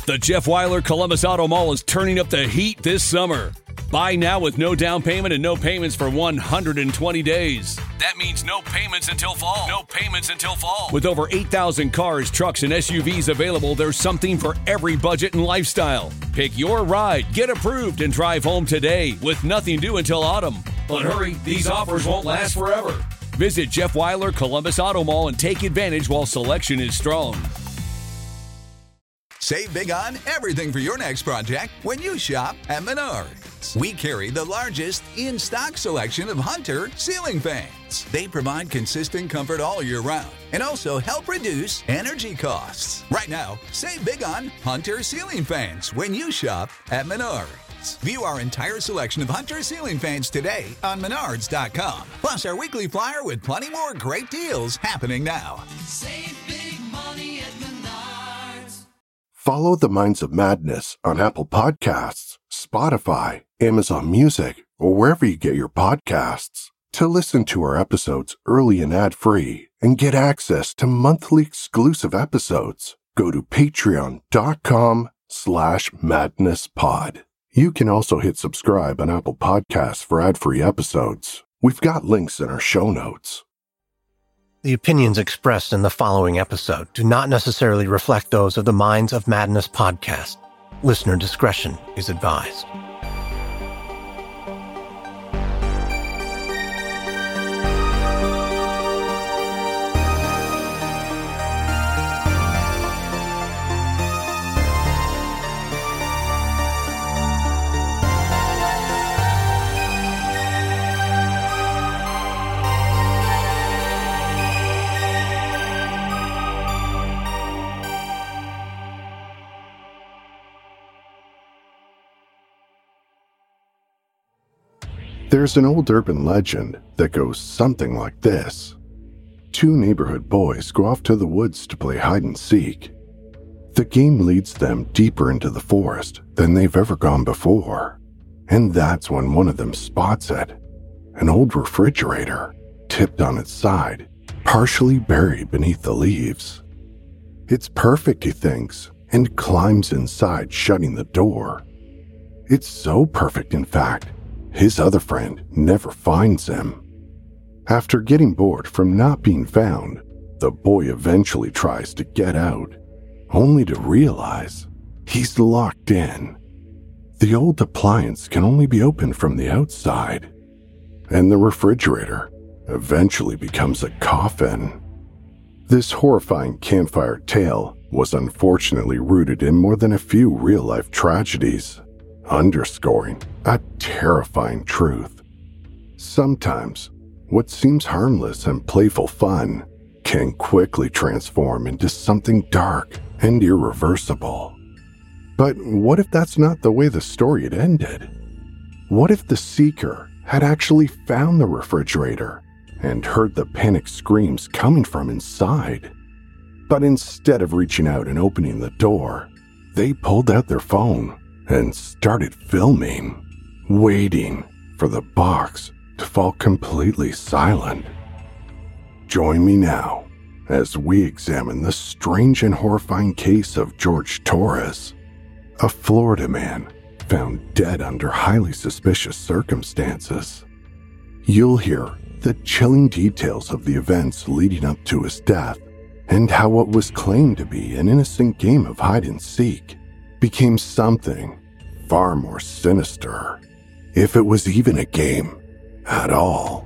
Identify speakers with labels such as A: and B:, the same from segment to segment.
A: The Jeff Weiler Columbus Auto Mall is turning up the heat this summer. Buy now with no down payment and no payments for 120 days. That means no payments until fall. No payments until fall. With over 8,000 cars, trucks, and SUVs available, there's something for every budget and lifestyle. Pick your ride, get approved, and drive home today with nothing due until autumn. But hurry, these offers won't last forever. Visit Jeff Weiler Columbus Auto Mall and take advantage while selection is strong.
B: Save big on everything for your next project when you shop at Menards. We carry the largest in-stock selection of Hunter ceiling fans. They provide consistent comfort all year round and also help reduce energy costs. Right now, save big on Hunter ceiling fans when you shop at Menards. View our entire selection of Hunter ceiling fans today on Menards.com. Plus our weekly flyer with plenty more great deals happening now.
C: Save big money at Menards.
D: Follow The Minds of Madness on Apple Podcasts, Spotify, Amazon Music, or wherever you get your podcasts. To listen to our episodes early and ad-free and get access to monthly exclusive episodes, go to patreon.com/madnesspod. You can also hit subscribe on Apple Podcasts for ad-free episodes. We've got links in our show notes.
E: The opinions expressed in the following episode do not necessarily reflect those of the Minds of Madness podcast. Listener discretion is advised.
D: There's an old urban legend that goes something like this. Two neighborhood boys go off to the woods to play hide and seek. The game leads them deeper into the forest than they've ever gone before. And that's when one of them spots it. An old refrigerator, tipped on its side, partially buried beneath the leaves. It's perfect, he thinks, and climbs inside, shutting the door. It's so perfect, in fact, his other friend never finds him. After getting bored from not being found, the boy eventually tries to get out, only to realize he's locked in. The old appliance can only be opened from the outside, and the refrigerator eventually becomes a coffin. This horrifying campfire tale was unfortunately rooted in more than a few real-life tragedies, underscoring a terrifying truth. Sometimes, what seems harmless and playful fun can quickly transform into something dark and irreversible. But what if that's not the way the story had ended? What if the seeker had actually found the refrigerator and heard the panicked screams coming from inside? But instead of reaching out and opening the door, they pulled out their phone and started filming, waiting for the box to fall completely silent. Join me now as we examine the strange and horrifying case of George Torres, a Florida man found dead under highly suspicious circumstances. You'll hear the chilling details of the events leading up to his death and how what was claimed to be an innocent game of hide and seek became something far more sinister, if it was even a game at all.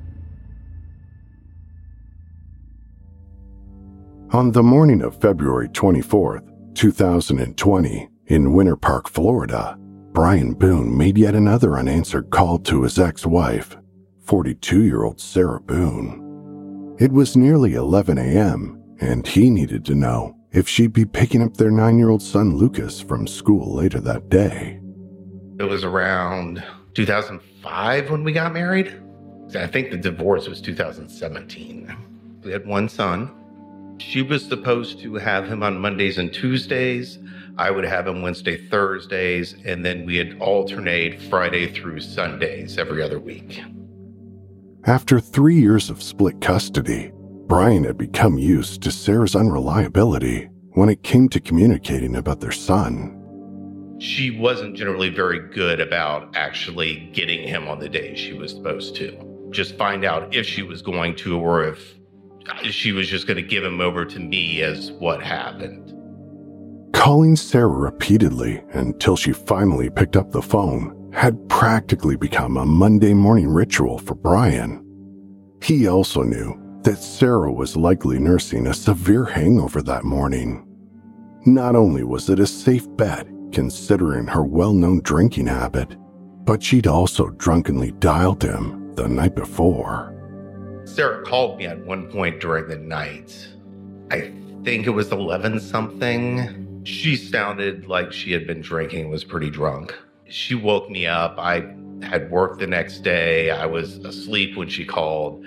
D: On the morning of February 24th, 2020, in Winter Park, Florida, Brian Boone made yet another unanswered call to his ex-wife, 42-year-old Sarah Boone. It was nearly 11 a.m., and he needed to know if she'd be picking up their 9-year-old son Lucas from school later that day.
F: It was around 2005 when we got married. I think the divorce was 2017. We had one son. She was supposed to have him on Mondays and Tuesdays. I would have him Wednesday, Thursdays, and then we'd alternate Friday through Sundays every other week.
D: After 3 years of split custody, Brian had become used to Sarah's unreliability when it came to communicating about their son.
F: She wasn't generally very good about actually getting him on the day she was supposed to. Just find out if she was going to or if she was just going to give him over to me as what happened.
D: Calling Sarah repeatedly until she finally picked up the phone had practically become a Monday morning ritual for Brian. He also knew that Sarah was likely nursing a severe hangover that morning. Not only was it a safe bet considering her well-known drinking habit, but she'd also drunkenly dialed him the night before.
F: Sarah called me at one point during the night. I think it was 11 something. She sounded like she had been drinking, was pretty drunk. She woke me up. I had work the next day. I was asleep when she called.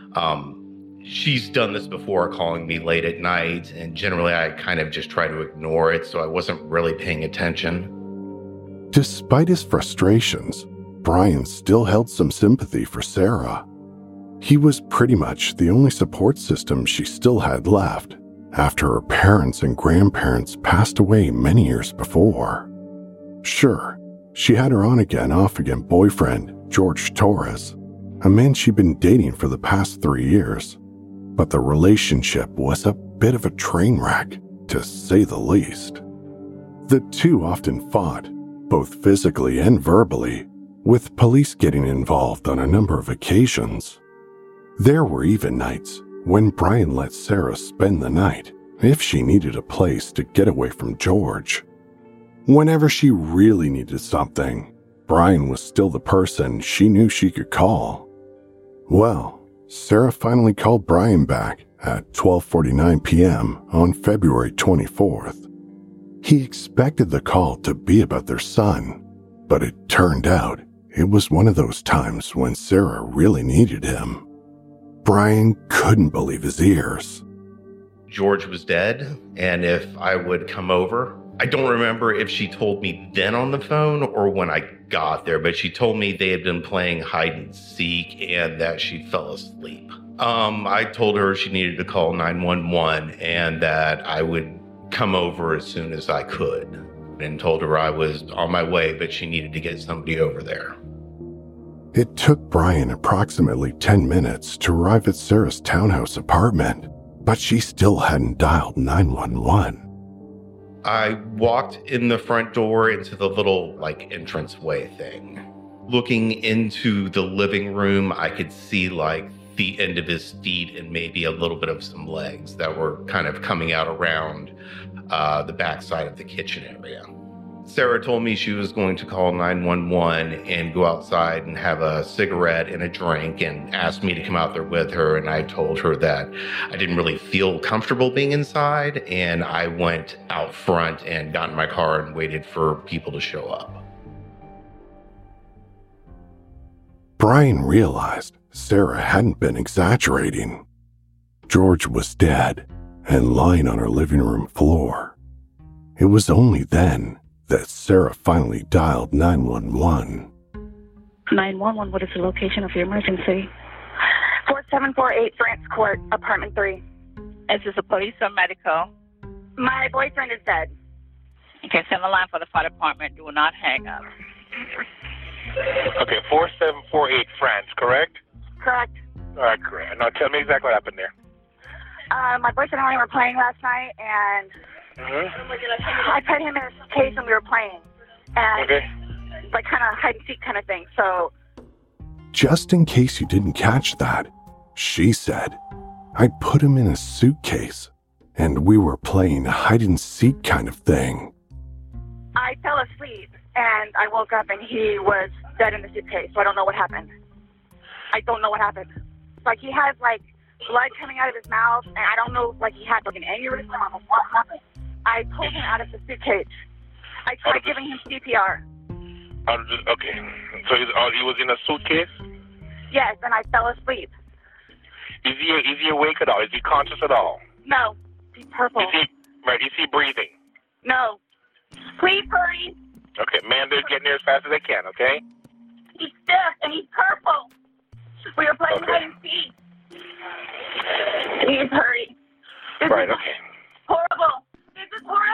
F: She's done this before, calling me late at night, and generally I kind of just try to ignore it, so I wasn't really paying attention.
D: Despite his frustrations, Brian still held some sympathy for Sarah. He was pretty much the only support system she still had left after her parents and grandparents passed away many years before. Sure, she had her on-again, off-again boyfriend, George Torres, a man she'd been dating for the past 3 years. But the relationship was a bit of a train wreck, to say the least. The two often fought, both physically and verbally, with police getting involved on a number of occasions. There were even nights when Brian let Sarah spend the night if she needed a place to get away from George. Whenever she really needed something, Brian was still the person she knew she could call. Well, Sarah finally called Brian back at 12:49 p.m. on February 24th. He expected the call to be about their son, but it turned out it was one of those times when Sarah really needed him. Brian couldn't believe his ears.
F: George was dead, and if I would come over, I don't remember if she told me then on the phone or when I got there, but she told me they had been playing hide and seek and that she fell asleep. I told her she needed to call 911 and that I would come over as soon as I could, and told her I was on my way, but she needed to get somebody over there.
D: It took Brian approximately 10 minutes to arrive at Sarah's townhouse apartment, but she still hadn't dialed 911.
F: I walked in the front door into the little entranceway thing. Looking into the living room, I could see the end of his feet and maybe a little bit of some legs that were kind of coming out around the backside of the kitchen area. Sarah told me she was going to call 911 and go outside and have a cigarette and a drink, and asked me to come out there with her. And I told her that I didn't really feel comfortable being inside, and I went out front and got in my car and waited for people to show up.
D: Brian realized Sarah hadn't been exaggerating. George was dead and lying on her living room floor. It was only then that Sarah finally dialed 911.
G: 911, what is the location of your emergency? 4748 France Court, apartment 3.
H: Is this a police or medical?
G: My boyfriend is dead.
H: Okay, send a line for the fire department. Do not hang up.
I: Okay, 4748 France, correct?
G: Correct.
I: All right, correct. Now tell me exactly what happened there.
G: My boyfriend and I were playing last night, and I put him in a suitcase and we were playing. And kind of hide and seek kind of thing, so...
D: Just in case you didn't catch that, she said, I put him in a suitcase and we were playing a hide and seek kind of thing.
G: I fell asleep and I woke up and he was dead in the suitcase, so I don't know what happened. I don't know what happened. He has blood coming out of his mouth, and I don't know, he had an aneurysm or what happened. I pulled him out of the suitcase. I tried giving him CPR.
I: Okay, so he was in a suitcase?
G: Yes, and I fell asleep.
I: Is he awake at all? Is he conscious at all?
G: No, he's purple.
I: Is he breathing?
G: No. Please hurry.
I: Okay, man, they're getting there as fast as they can, okay?
G: He's stiff and he's purple. We were playing hide and seek. Please hurry. This is horrible. This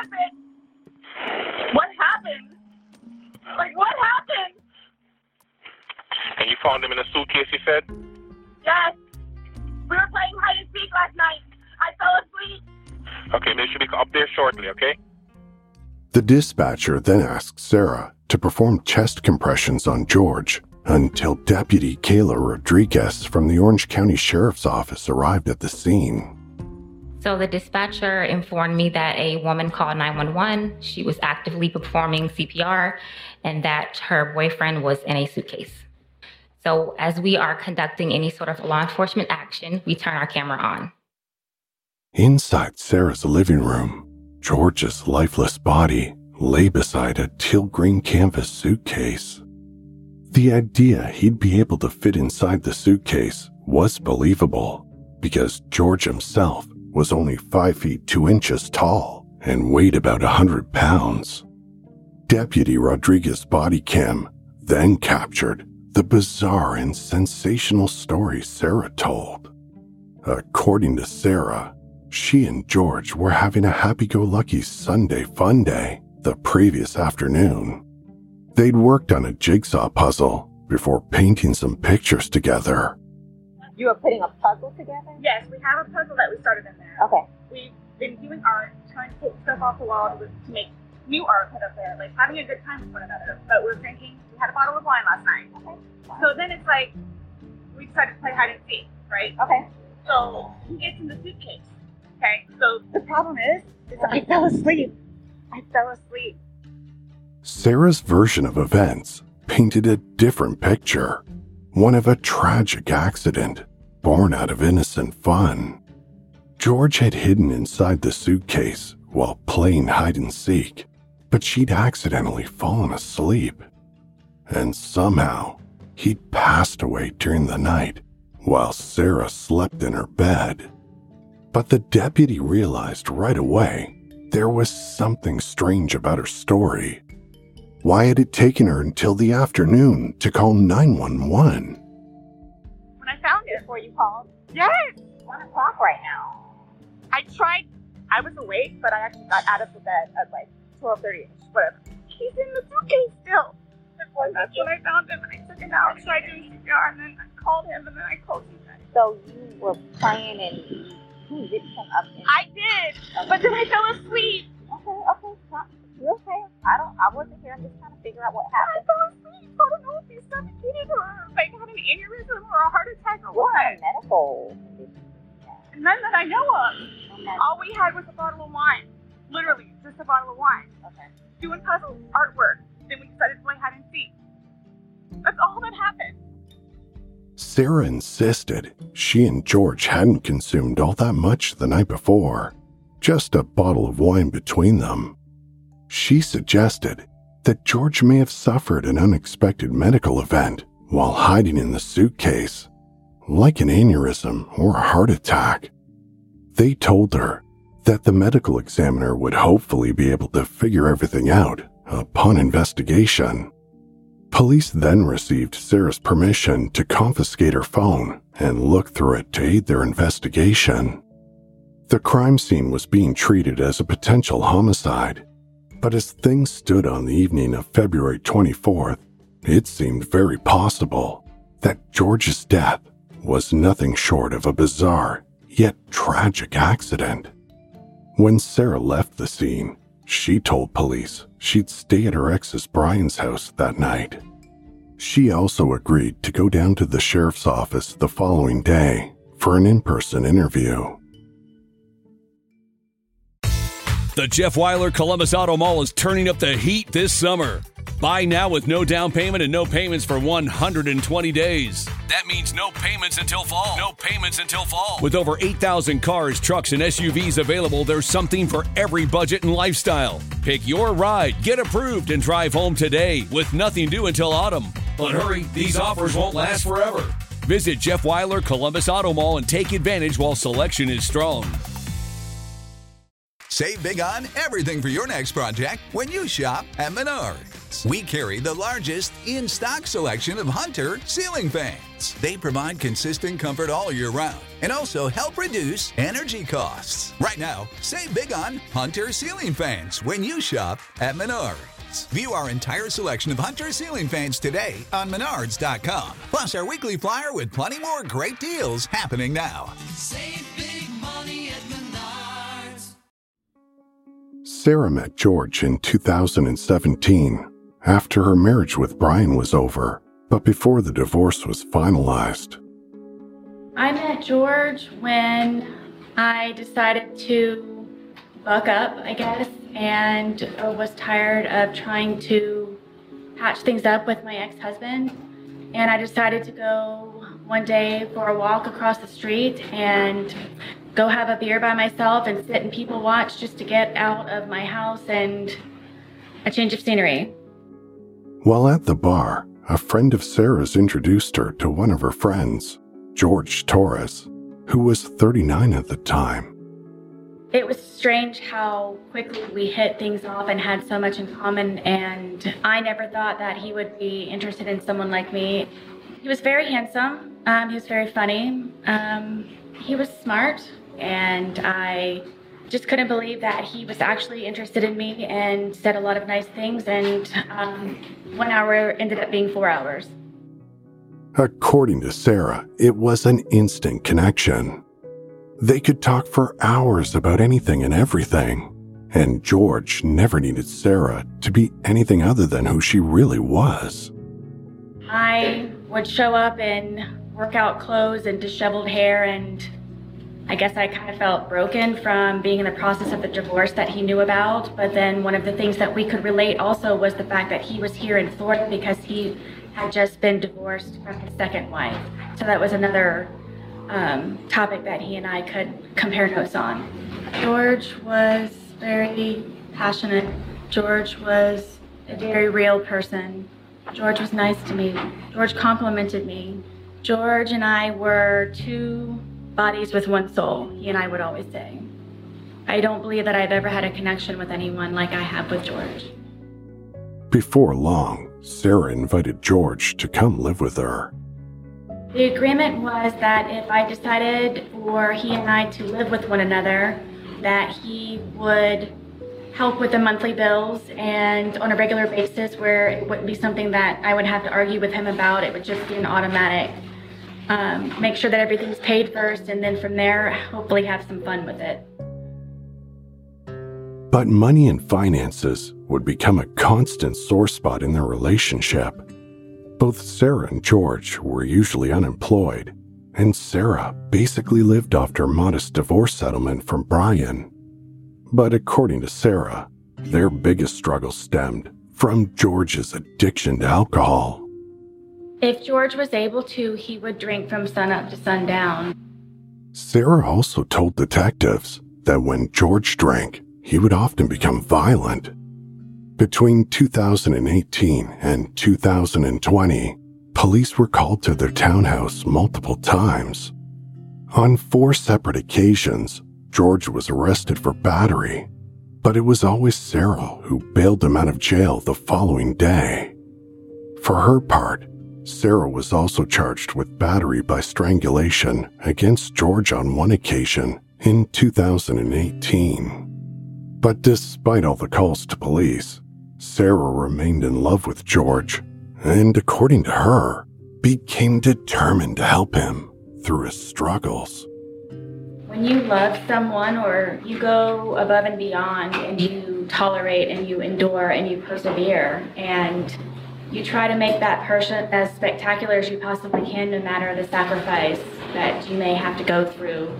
G: happened? What happened? Like, what happened?
I: And you found him in a suitcase, you said?
G: Yes. We were playing hide and seek last night. I fell asleep.
I: Okay, they should be up there shortly, okay?
D: The dispatcher then asked Sarah to perform chest compressions on George until Deputy Kayla Rodriguez from the Orange County Sheriff's Office arrived at the scene.
J: So the dispatcher informed me that a woman called 911. She was actively performing CPR and that her boyfriend was in a suitcase. So as we are conducting any sort of law enforcement action, we turn our camera on.
D: Inside Sarah's living room, George's lifeless body lay beside a teal green canvas suitcase. The idea he'd be able to fit inside the suitcase was believable because George himself was only 5 feet 2 inches tall and weighed about 100 pounds. Deputy Rodriguez's body cam then captured the bizarre and sensational story Sarah told. According to Sarah, she and George were having a happy-go-lucky Sunday fun day the previous afternoon. They'd worked on a jigsaw puzzle before painting some pictures together.
G: You are putting a puzzle together? Yes, we have a puzzle that we started in there. Okay. We've been doing art, trying to take stuff off the wall to make new art put up there, like having a good time with one another. But we're drinking, we had a bottle of wine last night. Okay. So then it's like, we decided to play hide and seek, right? Okay. So he gets in the suitcase. Okay, so the problem is I fell asleep.
D: Sarah's version of events painted a different picture, one of a tragic accident born out of innocent fun. George had hidden inside the suitcase while playing hide and seek, but she'd accidentally fallen asleep. And somehow, he'd passed away during the night while Sarah slept in her bed. But the deputy realized right away there was something strange about her story. Why had it taken her until the afternoon to call 911?
G: When I found it before you called? Yes! 1 o'clock right now. I was awake, but I actually got out of the bed at like 12:30, whatever. He's in the suitcase still. And that's when I found him, and I took him out, tried doing CPR, and then I called him, and then I called you guys. So you were playing and you did come up in. I did, but then I fell asleep. Okay. You okay? I wasn't here. I'm just trying to figure out what happened. I fell asleep. I don't know if he suffocated or like had an aneurysm or a heart attack or what. Medical. None that I know of. Okay. All we had was a bottle of wine. Literally, just a bottle of wine. Okay. Doing puzzles, artwork. Then we decided to play hide and seek. That's all that happened.
D: Sarah insisted she and George hadn't consumed all that much the night before, just a bottle of wine between them. She suggested that George may have suffered an unexpected medical event while hiding in the suitcase, like an aneurysm or a heart attack. They told her that the medical examiner would hopefully be able to figure everything out upon investigation. Police then received Sarah's permission to confiscate her phone and look through it to aid their investigation. The crime scene was being treated as a potential homicide, but as things stood on the evening of February 24th, it seemed very possible that George's death was nothing short of a bizarre yet tragic accident. When Sarah left the scene, she told police she'd stay at her ex's Brian's house that night. She also agreed to go down to the sheriff's office the following day for an in-person interview.
A: The Jeff Weiler Columbus Auto Mall is turning up the heat this summer. Buy now with no down payment and no payments for 120 days. That means no payments until fall. No payments until fall. With over 8,000 cars, trucks, and SUVs available, there's something for every budget and lifestyle. Pick your ride, get approved, and drive home today with nothing due until autumn. But hurry, these offers won't last forever. Visit Jeff Weiler Columbus Auto Mall and take advantage while selection is strong.
B: Save big on everything for your next project when you shop at Menards. We carry the largest in-stock selection of Hunter ceiling fans. They provide consistent comfort all year round and also help reduce energy costs. Right now, save big on Hunter ceiling fans when you shop at Menards. View our entire selection of Hunter ceiling fans today on Menards.com. Plus our weekly flyer with plenty more great deals happening now.
C: Save big money at Menards.
D: Sarah met George in 2017 after her marriage with Brian was over, but before the divorce was finalized.
K: I met George when I decided to buck up, I guess, and was tired of trying to patch things up with my ex-husband. And I decided to go one day for a walk across the street and go have a beer by myself and sit and people watch just to get out of my house and a change of scenery.
D: While at the bar, a friend of Sarah's introduced her to one of her friends, George Torres, who was 39 at the time.
K: It was strange how quickly we hit things off and had so much in common, and I never thought that he would be interested in someone like me. He was very handsome, he was very funny, he was smart, and I just couldn't believe that he was actually interested in me and said a lot of nice things, and 1 hour ended up being 4 hours.
D: According to Sarah, it was an instant connection. They could talk for hours about anything and everything, and George never needed Sarah to be anything other than who she really was.
K: I would show up in workout clothes and disheveled hair, and I guess I kind of felt broken from being in the process of the divorce that he knew about. But then one of the things that we could relate also was the fact that he was here in Florida because he had just been divorced from his second wife. So that was another topic that he and I could compare notes on. George was very passionate. George was a very real person. George was nice to me. George complimented me. George and I were two bodies with one soul, he and I would always say. I don't believe that I've ever had a connection with anyone like I have with George.
D: Before long, Sarah invited George to come live with her.
K: The agreement was that if I decided for he and I to live with one another, that he would help with the monthly bills and on a regular basis where it wouldn't be something that I would have to argue with him about. It would just be an automatic. Make sure that everything's paid first, and then from there, hopefully have some fun with it.
D: But money and finances would become a constant sore spot in their relationship. Both Sarah and George were usually unemployed, and Sarah basically lived off her modest divorce settlement from Brian. But according to Sarah, their biggest struggle stemmed from George's addiction to alcohol.
K: If George was able to, he would drink from sunup to sundown.
D: Sarah also told detectives that when George drank, he would often become violent. Between 2018 and 2020, police were called to their townhouse multiple times. On 4 separate occasions, George was arrested for battery, but it was always Sarah who bailed him out of jail the following day. For her part, Sarah was also charged with battery by strangulation against George on one occasion in 2018. But despite all the calls to police, Sarah remained in love with George and, according to her, became determined to help him through his struggles.
K: When you love someone or you go above and beyond and you tolerate and you endure and you persevere and you try to make that person as spectacular as you possibly can, no matter the sacrifice that you may have to go through,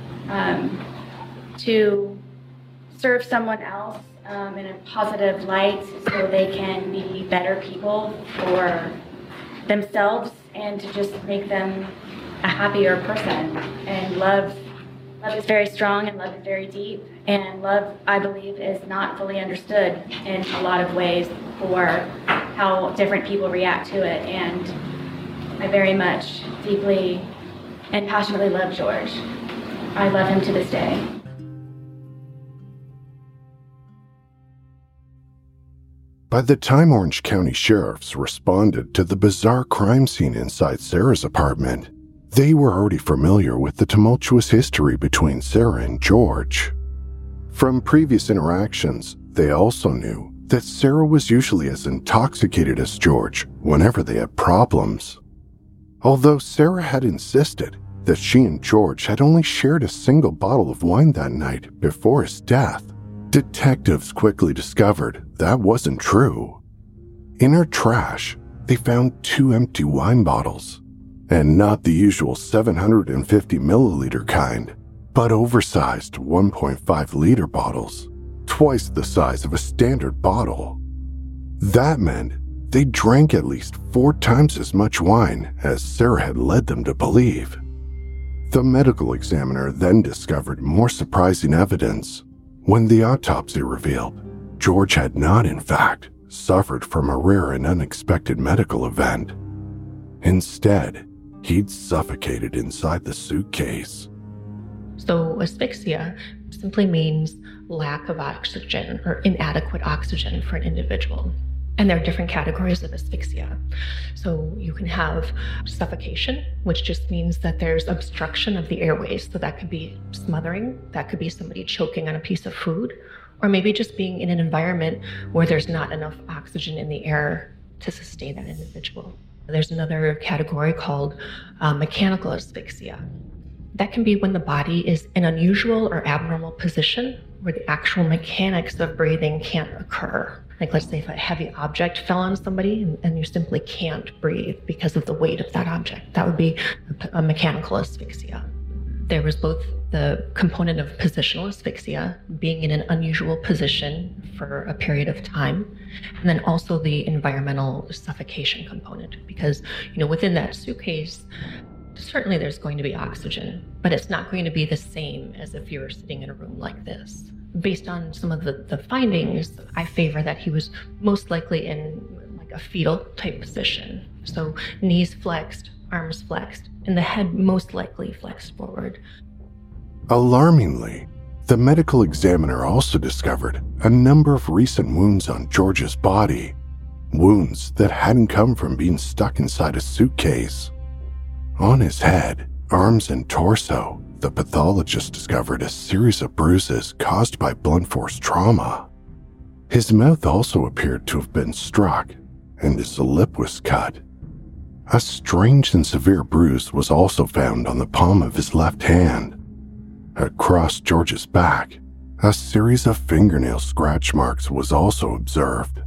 K: to serve someone else in a positive light so they can be better people for themselves and to just make them a happier person. And love is very strong and love is very deep. And love, I believe, is not fully understood in a lot of ways for how different people react to it. And I very much, deeply, and passionately love George. I love him to this day.
D: By the time Orange County sheriffs responded to the bizarre crime scene inside Sarah's apartment, they were already familiar with the tumultuous history between Sarah and George. From previous interactions, they also knew that Sarah was usually as intoxicated as George whenever they had problems. Although Sarah had insisted that she and George had only shared a single bottle of wine that night before his death, detectives quickly discovered that wasn't true. In her trash, they found 2 empty wine bottles, and not the usual 750 milliliter kind, but oversized 1.5 liter bottles, twice the size of a standard bottle. That meant they drank at least 4 times as much wine as Sarah had led them to believe. The medical examiner then discovered more surprising evidence when the autopsy revealed George had not, in fact, suffered from a rare and unexpected medical event. Instead, he'd suffocated inside the suitcase.
L: So asphyxia simply means lack of oxygen or inadequate oxygen for an individual. And there are different categories of asphyxia. So you can have suffocation, which just means that there's obstruction of the airways. So that could be smothering, that could be somebody choking on a piece of food, or maybe just being in an environment where there's not enough oxygen in the air to sustain that individual. There's another category called mechanical asphyxia. That can be when the body is in an unusual or abnormal position where the actual mechanics of breathing can't occur. Like, let's say if a heavy object fell on somebody and you simply can't breathe because of the weight of that object. That would be a mechanical asphyxia. There was both the component of positional asphyxia, being in an unusual position for a period of time, and then also the environmental suffocation component. Because, within that suitcase, certainly there's going to be oxygen, but it's not going to be the same as if you were sitting in a room like this. Based on some of the findings, I favor that he was most likely in like a fetal type position. So knees flexed, arms flexed, and the head most likely flexed forward.
D: Alarmingly, the medical examiner also discovered a number of recent wounds on George's body, wounds that hadn't come from being stuck inside a suitcase. On his head, arms, and torso, the pathologist discovered a series of bruises caused by blunt force trauma. His mouth also appeared to have been struck, and his lip was cut. A strange and severe bruise was also found on the palm of his left hand. Across George's back, a series of fingernail scratch marks was also observed.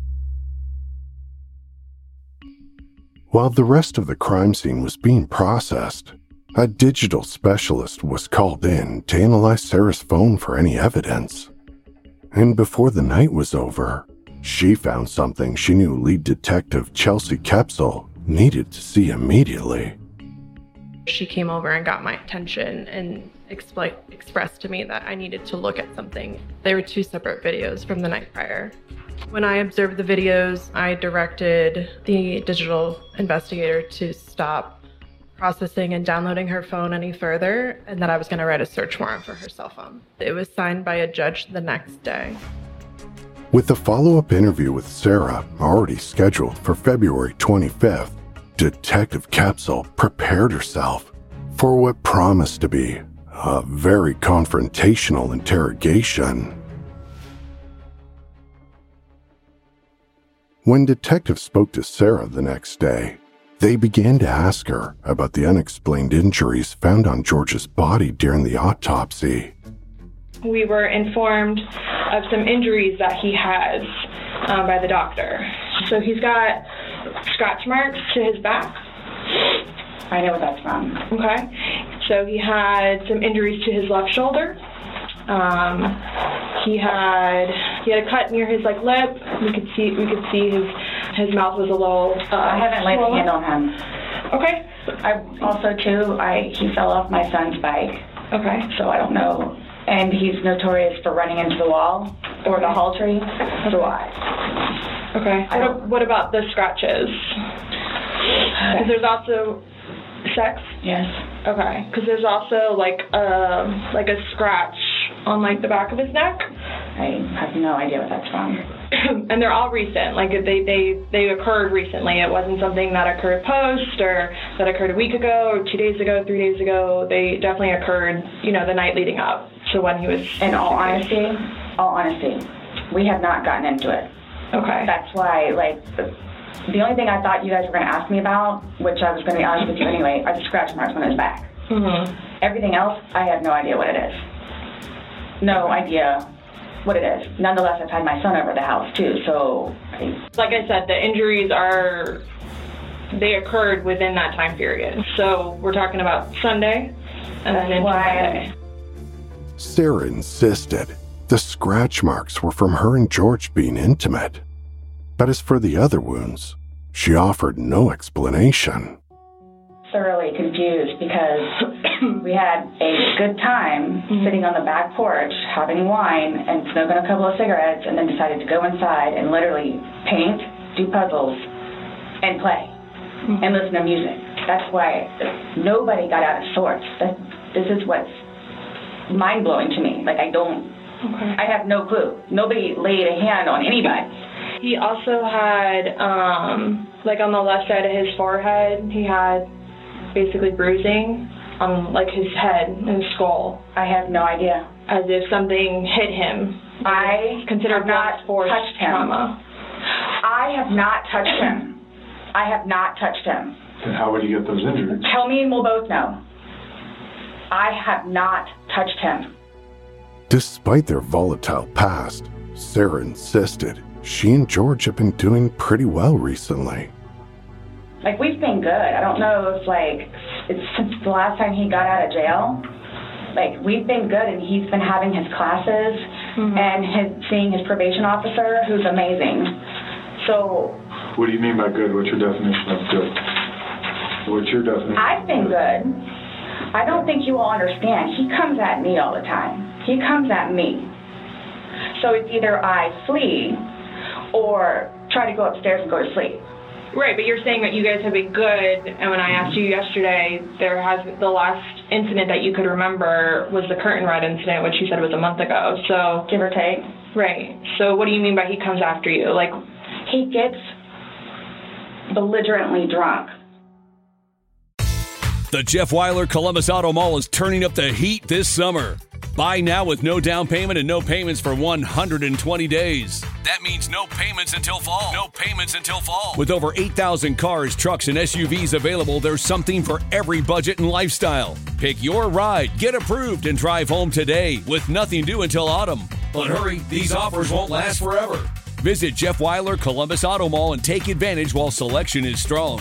D: While the rest of the crime scene was being processed, a digital specialist was called in to analyze Sarah's phone for any evidence. And before the night was over, she found something she knew lead detective Chelsea Kepsel needed to see immediately.
M: She came over and got my attention and expressed to me that I needed to look at something. There were 2 separate videos from the night prior. When I observed the videos, I directed the digital investigator to stop processing and downloading her phone any further, and that I was going to write a search warrant for her cell phone. It was signed by a judge the next day.
D: With the follow-up interview with Sarah already scheduled for February 25th, Detective Kepsel prepared herself for what promised to be a very confrontational interrogation. When detectives spoke to Sarah the next day, they began to ask her about the unexplained injuries found on George's body during the autopsy.
N: We were informed of some injuries that he has by the doctor. So he's got scratch marks to his back. I know what that's from. Okay. So he had some injuries to his left shoulder. He had a cut near his lip. We could see his mouth was a little.
O: I haven't laid a hand on him.
N: Okay.
O: He fell off my son's bike.
N: Okay.
O: So I don't know. And he's notorious for running into the wall or the hall tree. So
N: Okay. What about the scratches? Because there's also sex.
O: Yes.
N: Okay. Because there's also a scratch on the back of his neck.
O: I have no idea what that's from.
N: And they're all recent. Like they occurred recently. It wasn't something that occurred post or that occurred a week ago or 2 days ago, 3 days ago. They definitely occurred, the night leading up to when he was.
O: In all honesty, we have not gotten into it.
N: Okay.
O: That's why, the only thing I thought you guys were going to ask me about, which I was going to be honest with you anyway, are the scratch marks on his back.
N: Mm-hmm.
O: Everything else, I have no idea what it is. No idea what it is. Nonetheless, I've had my son over the house too, so.
N: Like I said, the injuries they occurred within that time period. So we're talking about Sunday and then into Monday.
D: Sarah insisted the scratch marks were from her and George being intimate. But as for the other wounds, she offered no explanation.
O: Thoroughly confused because we had a good time sitting on the back porch having wine and smoking a couple of cigarettes, and then decided to go inside and literally paint, do puzzles, and play and listen to music. That's why nobody got out of sorts. This is what's mind-blowing to me. I have no clue. Nobody laid a hand on anybody.
N: He also had, on the left side of his forehead, he had basically bruising on, his head and skull.
O: I have no idea.
N: As if something hit him.
O: I
N: considered
O: not
N: force
O: touched him.
N: trauma.
O: I have not touched him. I have not touched him.
P: Then how would you get those injuries?
O: Tell me and we'll both know. I have not touched him.
D: Despite their volatile past, Sarah insisted she and George have been doing pretty well recently.
O: We've been good. I don't know if, it's since the last time he got out of jail. We've been good, and he's been having his classes and seeing his probation officer, who's amazing. So...
P: What do you mean by good? What's your definition of good? What's your definition?
O: I've been good. I don't think you all understand. He comes at me all the time. He comes at me. So it's either I flee or try to go upstairs and go to sleep.
N: Right, but you're saying that you guys have been good, and when I asked you yesterday, the last incident that you could remember was the curtain rod incident, which you said was a month ago, so...
O: Give or take.
N: Right, so what do you mean by he comes after you?
O: He gets belligerently drunk.
A: The Jeff Weiler Columbus Auto Mall is turning up the heat this summer. Buy now with no down payment and no payments for 120 days. That means no payments until fall. No payments until fall. With over 8,000 cars, trucks, and SUVs available, there's something for every budget and lifestyle. Pick your ride, get approved, and drive home today with nothing due until autumn. But hurry, these offers won't last forever. Visit Jeff Weiler Columbus Auto Mall and take advantage while selection is strong.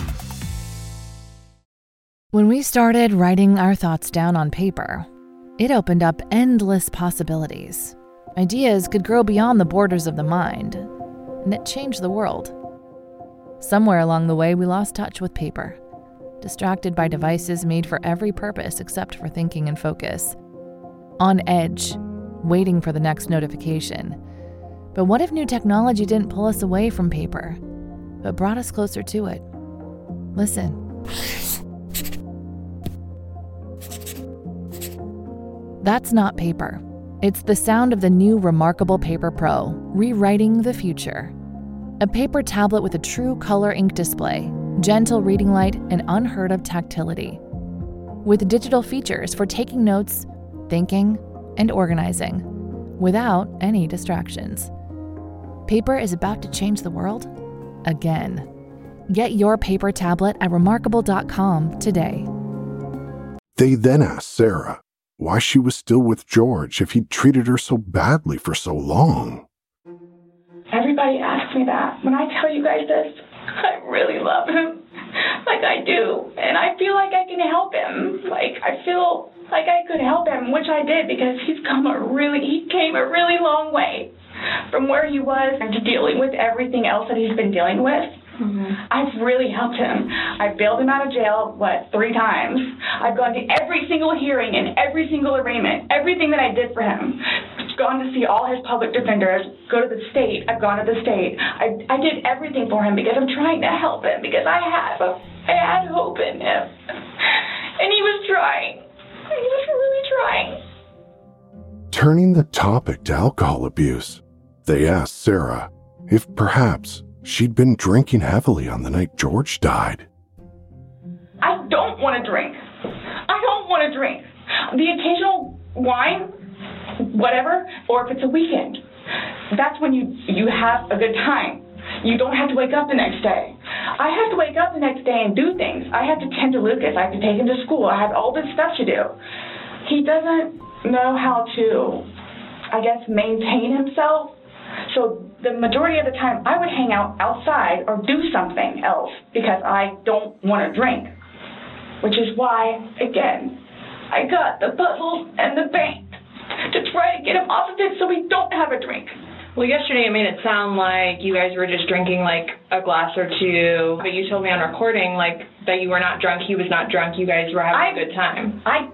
Q: When we started writing our thoughts down on paper, it opened up endless possibilities. Ideas could grow beyond the borders of the mind, and it changed the world. Somewhere along the way, we lost touch with paper, distracted by devices made for every purpose except for thinking and focus. On edge, waiting for the next notification. But what if new technology didn't pull us away from paper, but brought us closer to it? Listen. That's not paper. It's the sound of the new Remarkable Paper Pro, rewriting the future. A paper tablet with a true color ink display, gentle reading light, and unheard of tactility. With digital features for taking notes, thinking, and organizing, without any distractions. Paper is about to change the world again. Get your paper tablet at remarkable.com today.
D: They then asked Sarah why she was still with George if he'd treated her so badly for so long.
O: Everybody asks me that. When I tell you guys this, I really love him. I do. And I feel like I can help him. I feel like I could help him, which I did, because he came a really long way from where he was to dealing with everything else that he's been dealing with. I've really helped him. I bailed him out of jail, 3 times. I've gone to every single hearing and every single arraignment, everything that I did for him. I've gone to see all his public defenders, go to the state. I've gone to the state. I did everything for him because I'm trying to help him, because I had hope in him. And he was trying. He was really trying.
D: Turning the topic to alcohol abuse, they asked Sarah if perhaps she'd been drinking heavily on the night George died.
O: I don't want to drink. I don't want to drink. The occasional wine, whatever, or if it's a weekend, that's when you have a good time. You don't have to wake up the next day. I have to wake up the next day and do things. I have to tend to Lucas. I have to take him to school. I have all this stuff to do. He doesn't know how to, I guess, maintain himself. So the majority of the time, I would hang out outside or do something else because I don't want to drink. Which is why, again, I got the puzzles and the paint to try to get him off of it so we don't have a drink.
N: Well, yesterday it made it sound like you guys were just drinking like a glass or two, but you told me on recording like that you were not drunk, he was not drunk, you guys were having a good time.
O: I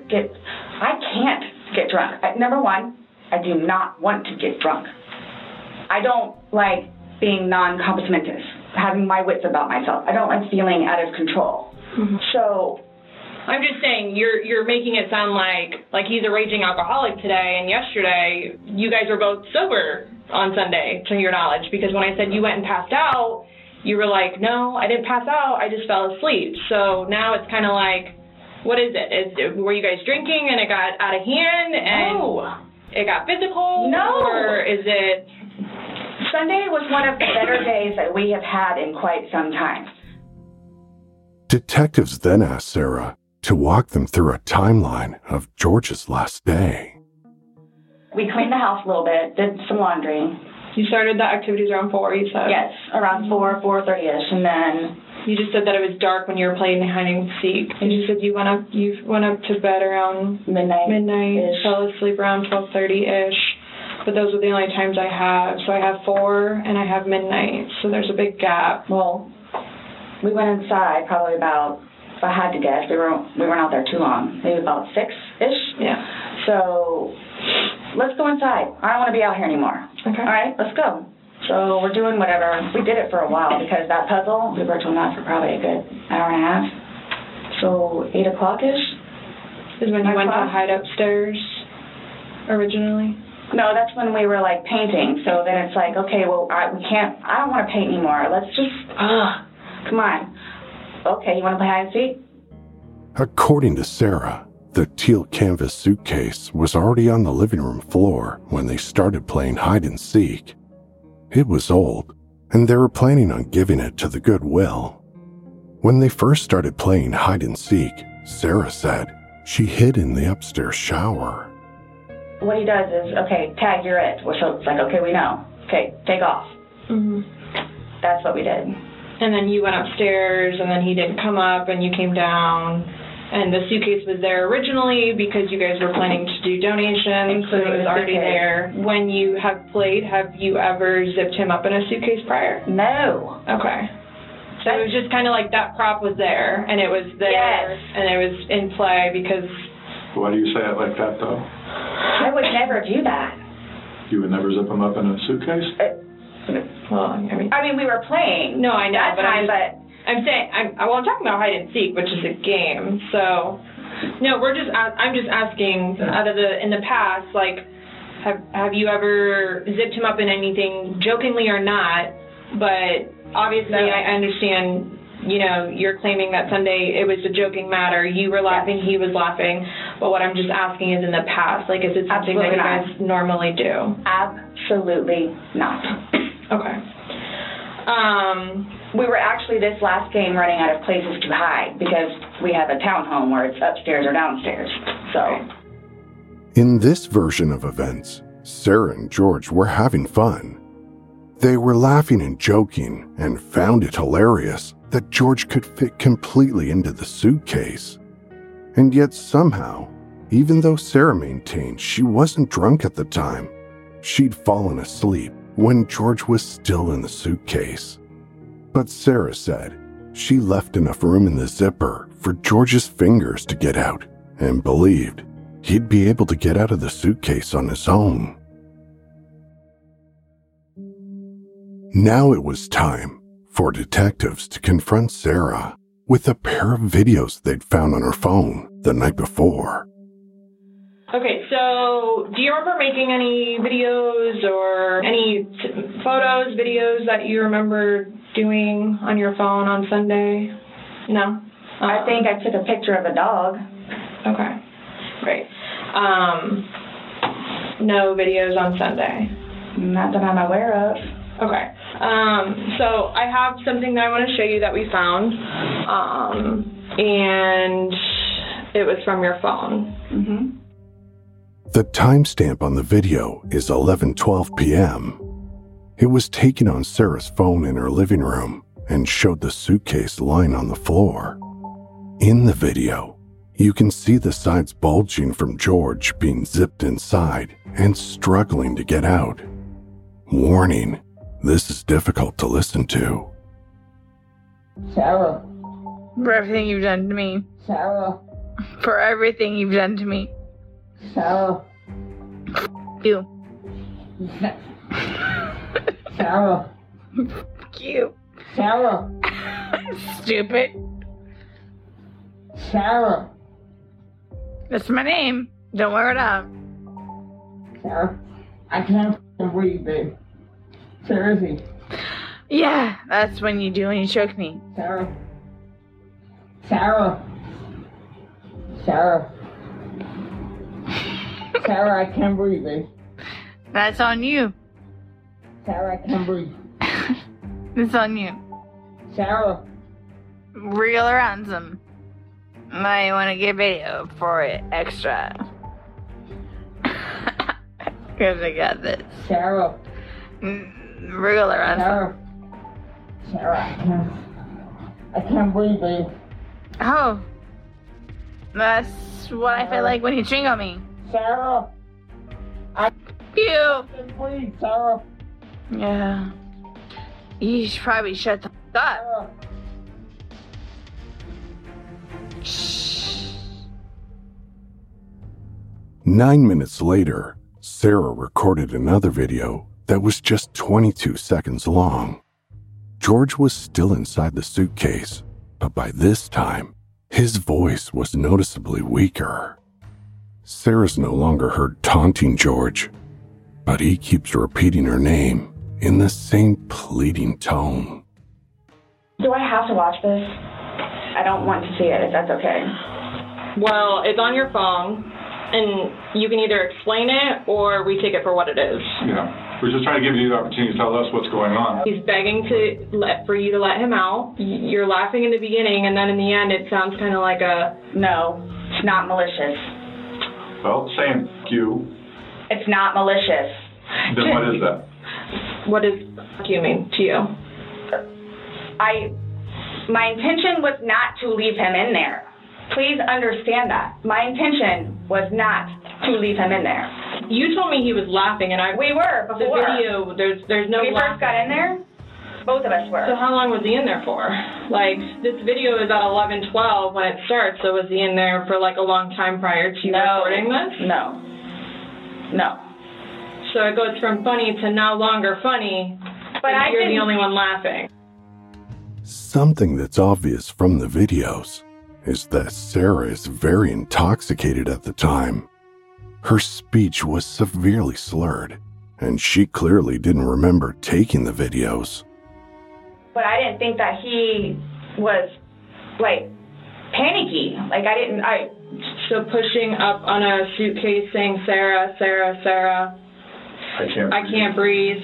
O: can't get drunk. Number one, I do not want to get drunk. I don't like being non-compos mentis, having my wits about myself. I don't like feeling out of control. Mm-hmm. So
N: I'm just saying you're making it sound like he's a raging alcoholic today, and yesterday you guys were both sober on Sunday, to your knowledge, because when I said you went and passed out, you were like, no, I didn't pass out, I just fell asleep. So now it's kind of like, what is it? Were you guys drinking and it got out of hand and it got physical?
O: No.
N: Or is it...
O: Sunday was one of the better days that we have had in quite some time.
D: Detectives then asked Sarah to walk them through a timeline of George's last day.
O: We cleaned the house a little bit, did some laundry.
N: You started the activities around 4, you said?
O: Yes, around 4:30ish, and then...
N: You just said that it was dark when you were playing hide and seek, and you said you went up to bed around midnight, fell asleep around 12:30ish, but those are the only times I have. So I have 4 and I have midnight, so there's a big gap.
O: Well, we went inside probably about, if I had to guess, we weren't out there too long, maybe about 6-ish.
N: Yeah.
O: So let's go inside. I don't want to be out here anymore.
N: Okay.
O: All right, let's go. So we're doing whatever. We did it for a while because that puzzle, we worked on that for probably a good hour and a half. So 8 o'clock-ish
N: is when you went to hide upstairs originally?
O: No, that's when we were like painting. So then it's like, okay, well, I don't want to paint anymore. Let's just, come on. Okay, you want to play hide and seek?
D: According to Sarah, the teal canvas suitcase was already on the living room floor when they started playing hide and seek. It was old, and they were planning on giving it to the Goodwill. When they first started playing hide and seek, Sarah said she hid in the upstairs shower.
O: What he does is, okay, tag, you're it. So it's like, okay, we know. Okay, take off.
N: Mm-hmm.
O: That's what we did.
N: And then you went upstairs, and then he didn't come up, and you came down. And the suitcase was there originally because you guys were planning to do donations, so it was already there. When you have played, have you ever zipped him up in a suitcase prior?
O: No.
N: Okay. So it was just kind of like that prop was there, and it was there, and it was in play because...
P: Why do you say it like that, though?
O: I would never do that.
P: You would never zip them up in a suitcase?
N: Well, I mean, we were playing. No, I know, I'm talking about hide and seek, which is a game. So, no, I'm just asking in the past, like, have you ever zipped him up in anything, jokingly or not? But obviously, I understand, you're claiming that Sunday it was a joking matter. You were laughing, he was laughing. But what I'm just asking is in the past, like, is it something that you guys normally do?
O: Absolutely not.
N: Okay.
O: We were actually this last game running out of places to hide because we have a townhome where it's upstairs or downstairs. So,
D: in this version of events, Sarah and George were having fun. They were laughing and joking and found it hilarious that George could fit completely into the suitcase. And yet somehow, even though Sarah maintained she wasn't drunk at the time, she'd fallen asleep when George was still in the suitcase. But Sarah said she left enough room in the zipper for George's fingers to get out and believed he'd be able to get out of the suitcase on his own. Now it was time for detectives to confront Sarah with a pair of videos they'd found on her phone the night before.
N: Okay, so So, do you remember making any videos or any photos, videos that you remember doing on your phone on Sunday? No?
O: I think I took a picture of a dog.
N: Okay, great. No videos on Sunday?
O: Not that I'm aware of.
N: Okay. So I have something that I want to show you that we found, and it was from your phone.
O: Mm-hmm.
D: The timestamp on the video is 11:12 p.m. It was taken on Sarah's phone in her living room and showed the suitcase lying on the floor. In the video, you can see the sides bulging from George being zipped inside and struggling to get out. Warning, this is difficult to listen to.
R: Sarah.
S: For everything you've done to me.
R: Sarah.
S: For everything you've done to me.
R: Sarah.
S: You.
R: Sarah.
S: You.
R: Sarah.
S: Stupid.
R: Sarah.
S: That's my name. Don't wear it out.
R: Sarah. I can't breathe, babe. Seriously.
S: Yeah, that's when you do when you choke me.
R: Sarah. Sarah. Sarah. Sarah, I can't breathe, babe.
S: That's on you.
R: Sarah, I can't breathe.
S: It's on you.
R: Sarah.
S: Real ransom. I want to get video for it extra. Because I got this.
R: Sarah.
S: Real ransom.
R: Sarah, I can't breathe, babe.
S: Oh. That's what I feel like when you jingle me.
R: Sarah.
S: You.
R: Can't breathe, Sarah.
S: Yeah. You should probably shut the f up.
D: Shh. 9 minutes later, Sarah recorded another video that was just 22 seconds long. George was still inside the suitcase, but by this time, his voice was noticeably weaker. Sarah's no longer heard taunting George, but he keeps repeating her name in the same pleading tone.
O: Do I have to watch this? I don't want to see it, if that's okay.
N: Well, it's on your phone, and you can either explain it or we take it for what it is.
P: Yeah. We're just trying to give you the opportunity to tell us what's going on.
N: He's begging for you to let him out. You're laughing in the beginning, and then in the end, it sounds kind of like a...
O: No, it's not malicious.
P: Well, saying you.
O: It's not malicious.
P: Then what is that?
N: What does you mean to you?
O: My intention was not to leave him in there. Please understand that. My intention was not to leave him in there.
N: You told me he was laughing, and
O: we were before.
N: The video, there's no.
O: When we first got in there, both of us were.
N: So how long was he in there for? Like, this video is at 11:12 when it starts. So was he in there for like a long time prior to recording this?
O: No.
N: So it goes from funny to no longer funny, but you're the only one laughing.
D: Something that's obvious from the videos is that Sarah is very intoxicated at the time. Her speech was severely slurred, and she clearly didn't remember taking the videos.
O: But I didn't think that he was, like, panicky.
N: So pushing up on a suitcase saying, Sarah, Sarah, Sarah. I can't breathe.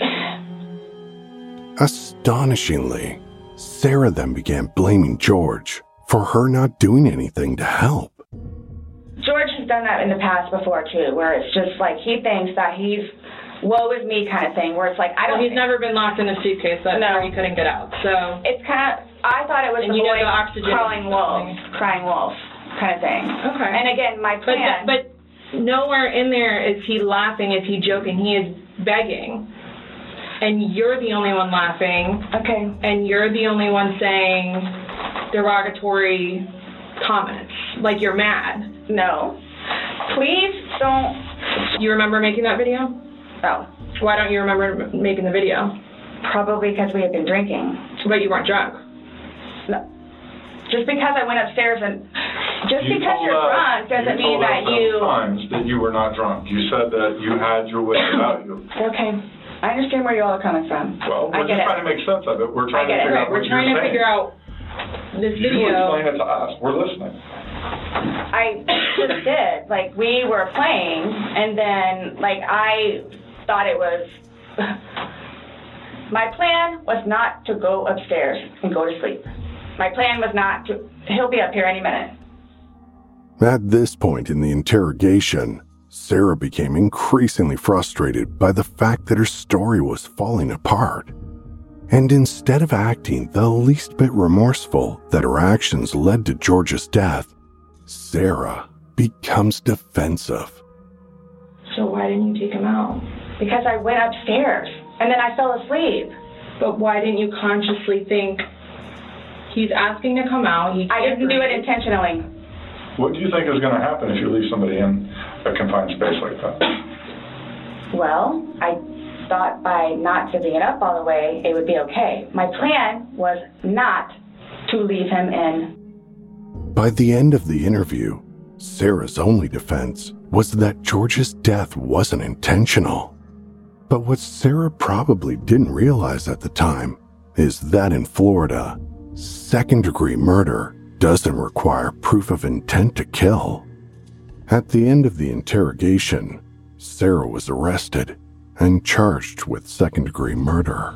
D: Astonishingly, Sarah then began blaming George for her not doing anything to help.
O: George has done that in the past before, too, where it's just like he thinks that he's woe is me kind of thing, where it's like,
N: he's never been locked in a suitcase where he couldn't get out, so.
O: It's kind of, I thought it was the boy crying wolf kind of thing.
N: Okay.
O: And again, my plan.
N: But nowhere in there is he laughing, is he joking, he is begging. And you're the only one laughing.
O: Okay.
N: And you're the only one saying derogatory comments, like you're mad.
O: No. Please don't.
N: You remember making that video?
O: No.
N: Why don't you remember making the video?
O: Probably because we had been drinking.
N: But you weren't drunk.
O: No. Just because I went upstairs and Just because you're drunk doesn't mean that you...
P: times that you were not drunk. You said that you had your wits about you.
O: Okay. I understand where you all are coming from.
P: Well, we're just trying to make sense of it. We're trying to figure out what
N: We're trying to figure out this
P: You
N: video.
P: explain it to us. We're listening.
O: I just did. Like, we were playing, and then, like, I thought it was... My plan was not to go upstairs and go to sleep. My plan was not to... He'll be up here any minute.
D: At this point in the interrogation, Sarah became increasingly frustrated by the fact that her story was falling apart. And instead of acting the least bit remorseful that her actions led to George's death, Sarah becomes defensive.
O: So why didn't you take him out? Because I went upstairs, and then I fell asleep.
N: But why didn't you consciously think he's asking to come out?
O: I didn't do it intentionally.
P: What do you think is going to happen if you leave somebody in a confined space like that?
O: Well, I thought by not giving it up all the way, it would be okay. My plan was not to leave him in.
D: By the end of the interview, Sarah's only defense was that George's death wasn't intentional. But what Sarah probably didn't realize at the time is that in Florida, second-degree murder doesn't require proof of intent to kill. At the end of the interrogation, Sarah was arrested and charged with second-degree murder.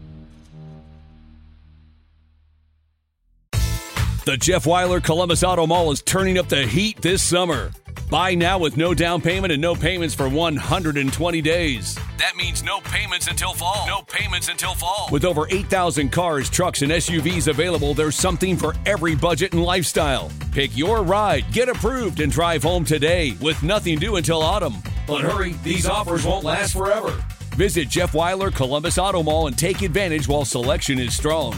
A: The Jeff Weiler Columbus Auto Mall is turning up the heat this summer. Buy now with no down payment and no payments for 120 days. That means no payments until fall. No payments until fall. With over 8,000 cars, trucks, and SUVs available, there's something for every budget and lifestyle. Pick your ride, get approved, and drive home today with nothing due until autumn. But hurry, these offers won't last forever. Visit Jeff Weiler Columbus Auto Mall and take advantage while selection is strong.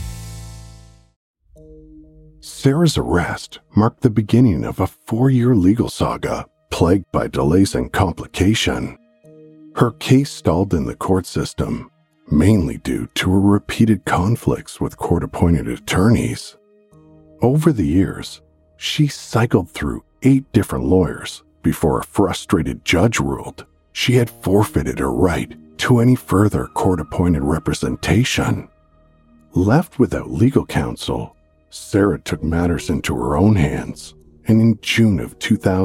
D: Sarah's arrest marked the beginning of a 4-year legal saga plagued by delays and complication. Her case stalled in the court system, mainly due to her repeated conflicts with court-appointed attorneys. Over the years, she cycled through 8 different lawyers before a frustrated judge ruled she had forfeited her right to any further court-appointed representation. Left without legal counsel, Sarah took matters into her own hands, and in June of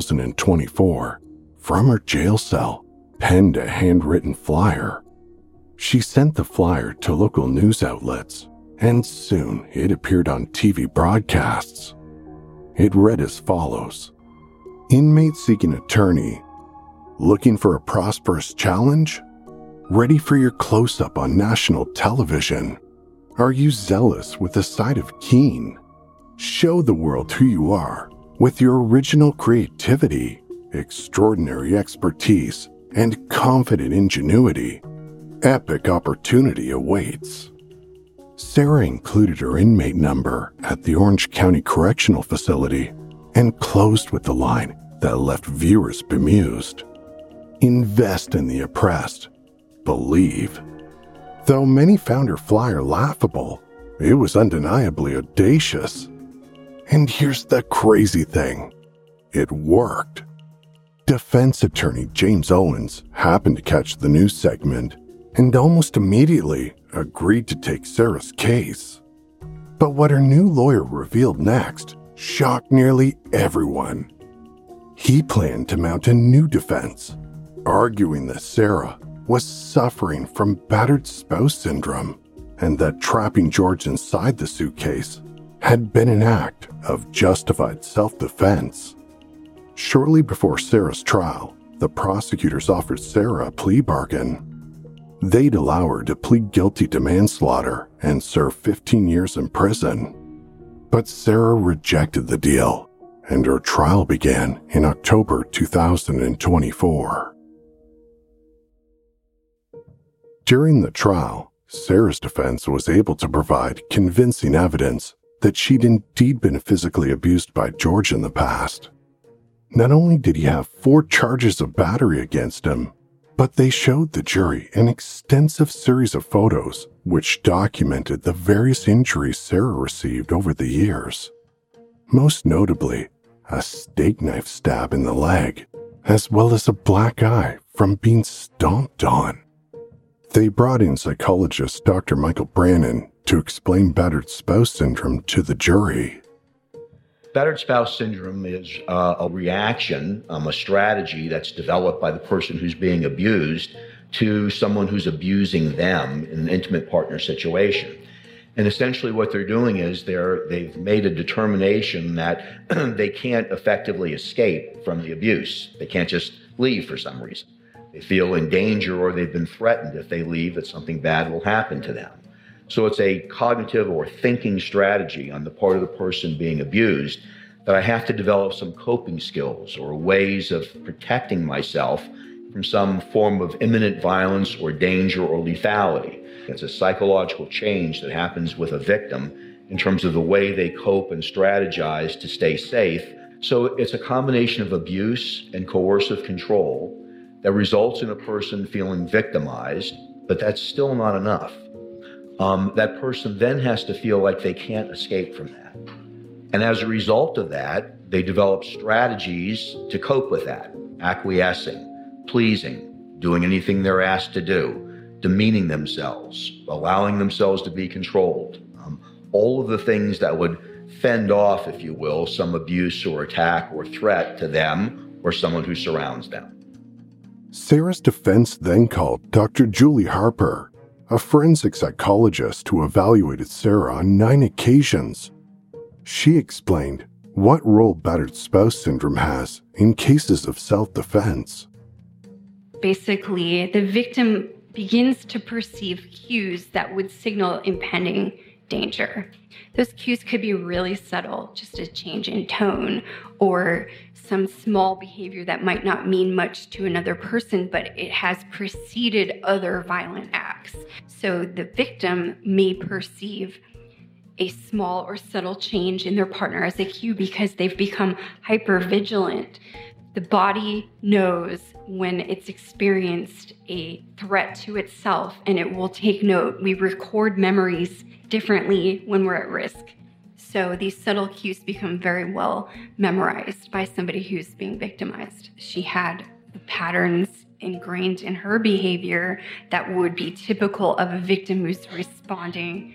D: 2024, from her jail cell, penned a handwritten flyer. She sent the flyer to local news outlets, and soon it appeared on TV broadcasts. It read as follows: Inmate seeking attorney. Looking for a prosperous challenge? Ready for your close-up on national television? Are you zealous with a side of keen? Show the world who you are with your original creativity, extraordinary expertise, and confident ingenuity. Epic opportunity awaits. Sarah included her inmate number at the Orange County Correctional Facility and closed with the line that left viewers bemused. Invest in the oppressed. Believe. Though many found her flyer laughable, it was undeniably audacious. And here's the crazy thing. It worked. Defense attorney James Owens happened to catch the news segment and almost immediately agreed to take Sarah's case. But what her new lawyer revealed next shocked nearly everyone. He planned to mount a new defense, arguing that Sarah was suffering from battered spouse syndrome and that trapping George inside the suitcase had been an act of justified self-defense. Shortly before Sarah's trial, the prosecutors offered Sarah a plea bargain. They'd allow her to plead guilty to manslaughter and serve 15 years in prison. But Sarah rejected the deal, and her trial began in October 2024. During the trial, Sarah's defense was able to provide convincing evidence that she'd indeed been physically abused by George in the past. Not only did he have 4 charges of battery against him, but they showed the jury an extensive series of photos which documented the various injuries Sarah received over the years. Most notably, a steak knife stab in the leg, as well as a black eye from being stomped on. They brought in psychologist Dr. Michael Brannon to explain battered spouse syndrome to the jury.
T: Battered spouse syndrome is a reaction, a strategy that's developed by the person who's being abused to someone who's abusing them in an intimate partner situation. And essentially what they're doing is they've made a determination that they can't effectively escape from the abuse. They can't just leave for some reason. They feel in danger or they've been threatened if they leave that something bad will happen to them. So it's a cognitive or thinking strategy on the part of the person being abused that I have to develop some coping skills or ways of protecting myself from some form of imminent violence or danger or lethality. It's a psychological change that happens with a victim in terms of the way they cope and strategize to stay safe. So it's a combination of abuse and coercive control that results in a person feeling victimized, but that's still not enough. That person then has to feel like they can't escape from that. And as a result of that, they develop strategies to cope with that, acquiescing, pleasing, doing anything they're asked to do, demeaning themselves, allowing themselves to be controlled. All of the things that would fend off, if you will, some abuse or attack or threat to them or someone who surrounds them.
D: Sarah's defense then called Dr. Julie Harper, a forensic psychologist who evaluated Sarah on 9 occasions. She explained what role battered spouse syndrome has in cases of self-defense.
U: Basically, the victim begins to perceive cues that would signal impending danger. Those cues could be really subtle, just a change in tone or some small behavior that might not mean much to another person, but it has preceded other violent acts. So the victim may perceive a small or subtle change in their partner as a cue because they've become hypervigilant. The body knows when it's experienced a threat to itself, and it will take note. We record memories differently when we're at risk. So these subtle cues become very well memorized by somebody who's being victimized. She had the patterns ingrained in her behavior that would be typical of a victim who's responding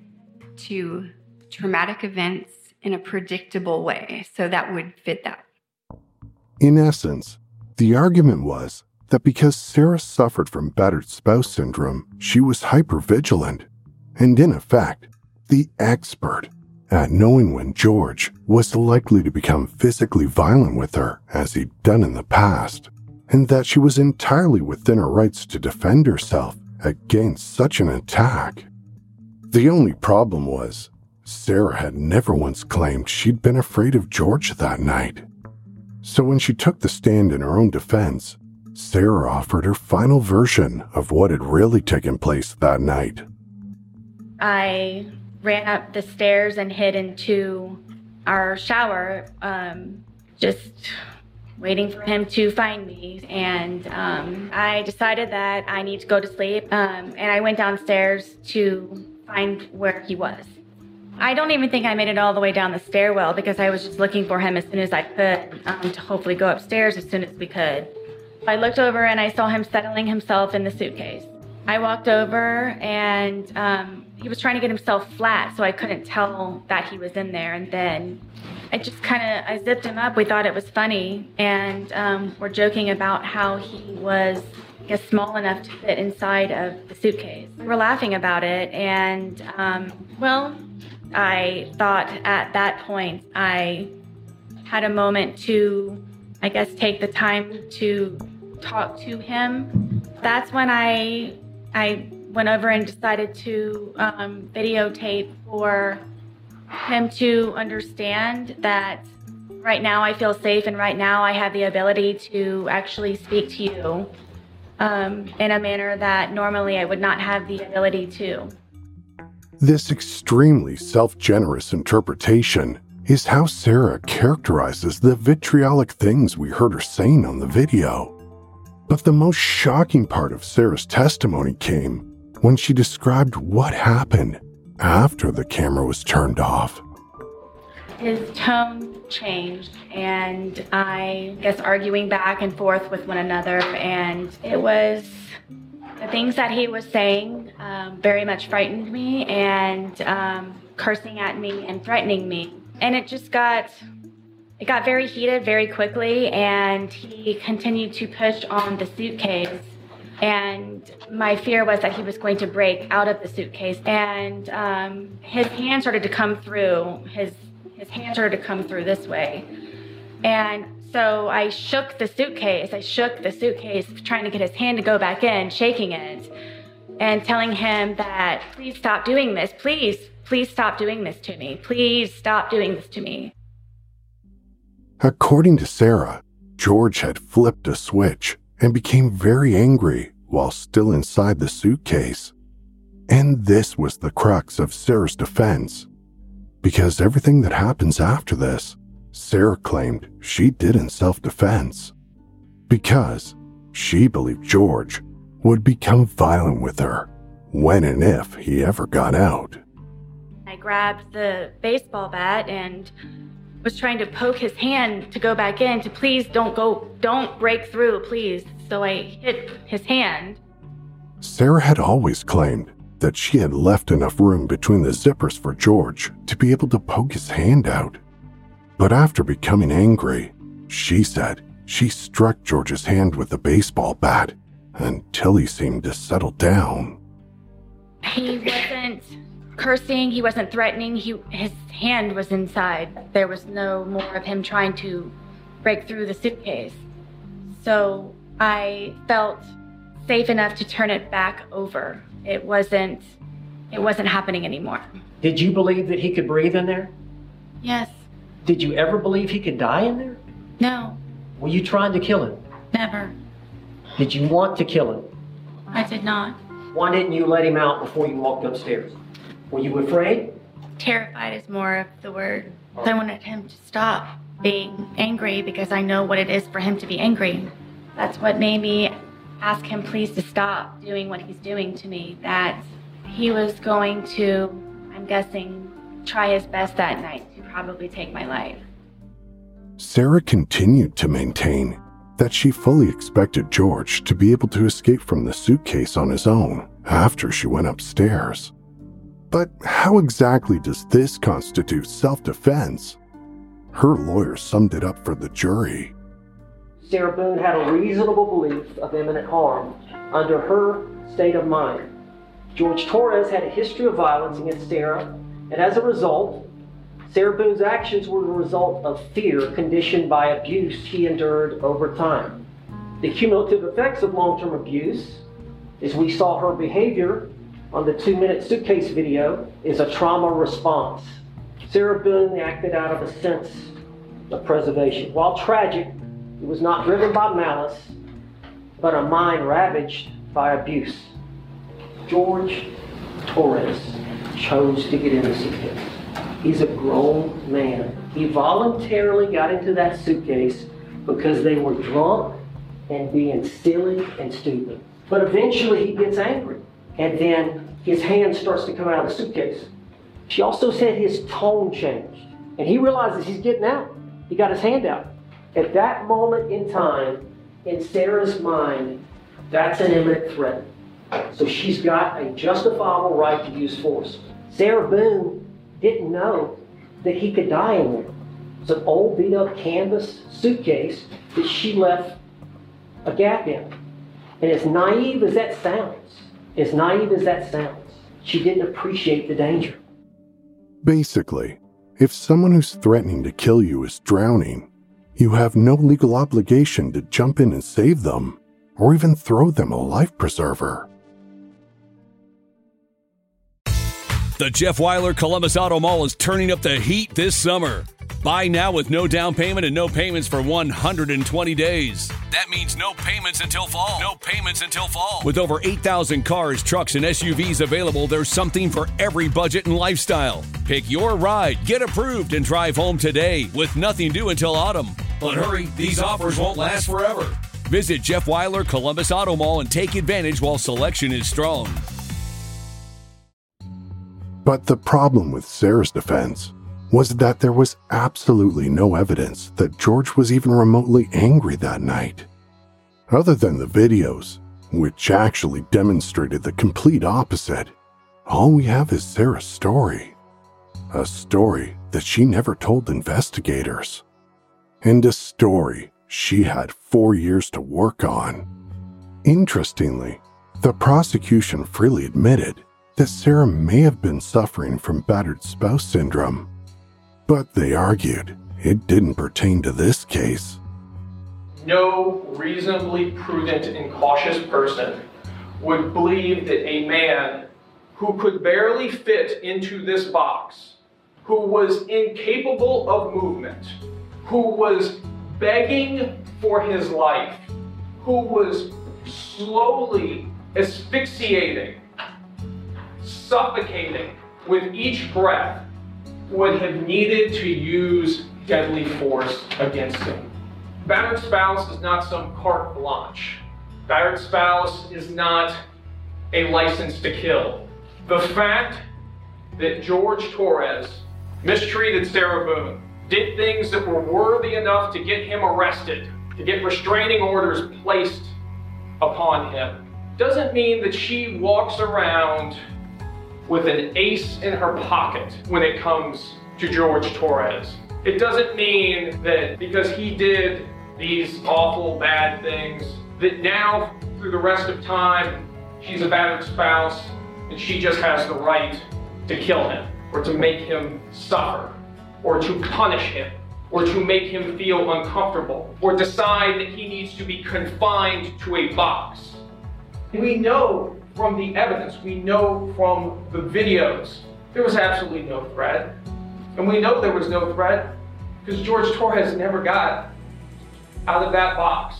U: to traumatic events in a predictable way. So that would fit that.
D: In essence, the argument was that because Sarah suffered from battered spouse syndrome, she was hypervigilant and, in effect, the expert at knowing when George was likely to become physically violent with her, as he'd done in the past, and that she was entirely within her rights to defend herself against such an attack. The only problem was, Sarah had never once claimed she'd been afraid of George that night. So when she took the stand in her own defense, Sarah offered her final version of what had really taken place that night.
K: I ran up the stairs and hid into our shower, just waiting for him to find me. And I decided that I need to go to sleep, and I went downstairs to find where he was. I don't even think I made it all the way down the stairwell because I was just looking for him as soon as I could to hopefully go upstairs as soon as we could. I looked over and I saw him settling himself in the suitcase. I walked over and he was trying to get himself flat, so I couldn't tell that he was in there. And then I zipped him up. We thought it was funny, and we're joking about how he was, I guess, small enough to fit inside of the suitcase. We're laughing about it, and I thought at that point I had a moment to, I guess, take the time to talk to him. That's when I went over and decided to videotape for him to understand that right now I feel safe and right now I have the ability to actually speak to you in a manner that normally I would not have the ability to.
D: This extremely self-generous interpretation is how Sarah characterizes the vitriolic things we heard her saying on the video. But the most shocking part of Sarah's testimony came when she described what happened after the camera was turned off.
K: His tone changed, and I guess arguing back and forth with one another, and it was the things that he was saying very much frightened me, and cursing at me and threatening me. And it got very heated very quickly, and he continued to push on the suitcase. And my fear was that he was going to break out of the suitcase, and his hand started to come through. His hand started to come through this way. And so I shook the suitcase, trying to get his hand to go back in, shaking it, and telling him that, please stop doing this. Please stop doing this to me. Please stop doing this to me.
D: According to Sarah, George had flipped a switch and became very angry while still inside the suitcase. And this was the crux of Sarah's defense, because everything that happens after this, Sarah claimed she did in self-defense, because she believed George would become violent with her when and if he ever got out.
K: I grabbed the baseball bat and was trying to poke his hand to go back in, to please don't break through, please. So I hit his hand.
D: Sarah had always claimed that she had left enough room between the zippers for George to be able to poke his hand out. But after becoming angry, she said she struck George's hand with the baseball bat until he seemed to settle down.
K: He wasn't cursing, he wasn't threatening, his hand was inside. There was no more of him trying to break through the suitcase. So I felt safe enough to turn it back over. It wasn't happening anymore.
E: Did you believe that he could breathe in there?
K: Yes.
E: Did you ever believe he could die in there?
K: No.
E: Were you trying to kill him?
K: Never.
E: Did you want to kill him?
K: I did not.
E: Why didn't you let him out before you walked upstairs? Were you afraid?
K: Terrified is more of the word. I wanted him to stop being angry because I know what it is for him to be angry. That's what made me ask him please to stop doing what he's doing to me. That he was going to, I'm guessing, try his best that night to probably take my life.
D: Sarah continued to maintain that she fully expected George to be able to escape from the suitcase on his own after she went upstairs. But how exactly does this constitute self-defense? Her lawyer summed it up for the jury.
E: Sarah Boone had a reasonable belief of imminent harm under her state of mind. George Torres had a history of violence against Sarah, and as a result, Sarah Boone's actions were the result of fear conditioned by abuse he endured over time. The cumulative effects of long-term abuse, as we saw her behavior on the 2-minute suitcase video, is a trauma response. Sarah Boone acted out of a sense of preservation. While tragic, it was not driven by malice, but a mind ravaged by abuse. George Torres chose to get in the suitcase. He's a grown man. He voluntarily got into that suitcase because they were drunk and being silly and stupid. But eventually he gets angry, and then his hand starts to come out of the suitcase. She also said his tone changed, and he realizes he's getting out. He got his hand out. At that moment in time, in Sarah's mind, that's an imminent threat. So she's got a justifiable right to use force. Sarah Boone didn't know that he could die in there. It's an old beat up canvas suitcase that she left a gap in. And as naive as that sounds, she didn't appreciate the danger.
D: Basically, if someone who's threatening to kill you is drowning, you have no legal obligation to jump in and save them, or even throw them a life preserver.
A: The Jeff Weiler Columbus Auto Mall is turning up the heat this summer. Buy now with no down payment and no payments for 120 days. That means no payments until fall. No payments until fall. With over 8,000 cars, trucks, and SUVs available, there's something for every budget and lifestyle. Pick your ride, get approved, and drive home today with nothing due until autumn. But hurry, these offers won't last forever. Visit Jeff Weiler Columbus Auto Mall and take advantage while selection is strong.
D: But the problem with Sarah's defense was that there was absolutely no evidence that George was even remotely angry that night. Other than the videos, which actually demonstrated the complete opposite, all we have is Sarah's story. A story that she never told investigators. And a story she had 4 years to work on. Interestingly, the prosecution freely admitted that Sarah may have been suffering from battered spouse syndrome, but they argued it didn't pertain to this case.
F: No reasonably prudent and cautious person would believe that a man who could barely fit into this box, who was incapable of movement, who was begging for his life, who was slowly asphyxiating, suffocating with each breath, would have needed to use deadly force against him. Battered spouse is not some carte blanche. Battered spouse is not a license to kill. The fact that George Torres mistreated Sarah Boone, did things that were worthy enough to get him arrested, to get restraining orders placed upon him, doesn't mean that she walks around with an ace in her pocket when it comes to George Torres. It doesn't mean that because he did these awful bad things, that now through the rest of time, she's a battered spouse and she just has the right to kill him or to make him suffer or to punish him or to make him feel uncomfortable or decide that he needs to be confined to a box. We know from the evidence, we know from the videos, there was absolutely no threat. And we know there was no threat because George Torres never got out of that box.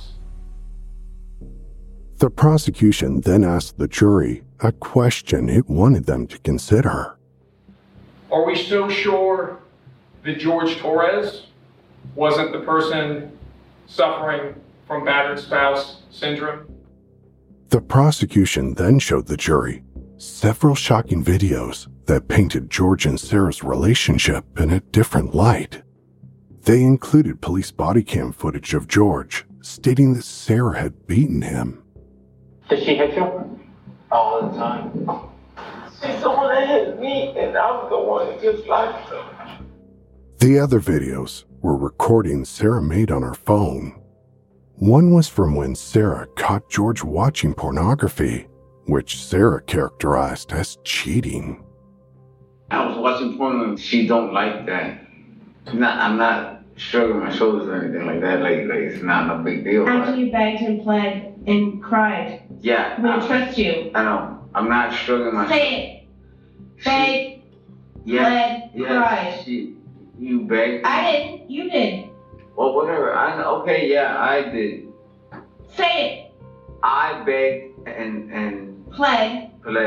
D: The prosecution then asked the jury a question it wanted them to consider.
F: Are we so sure that George Torres wasn't the person suffering from battered spouse syndrome?
D: The prosecution then showed the jury several shocking videos that painted George and Sarah's relationship in a different light. They included police body cam footage of George stating that Sarah had beaten him.
R: Did she hit you? All the time. She's the one that hit me, and I'm the one that just liked her.
D: The other videos were recordings Sarah made on her phone. One was from when Sarah caught George watching pornography, which Sarah characterized as cheating.
V: I was watching porn and she don't like that. I'm not shrugging my shoulders or anything like that. Like it's not a big deal.
W: After you begged and pled and cried.
V: Yeah.
W: We don't trust you.
V: I know. I'm not shrugging my shoulders.
W: Say it. Begged, pled, cried.
V: You begged?
W: I didn't. You did.
V: Well, whatever. Okay, yeah, I did.
W: Say it.
V: I begged and
W: pled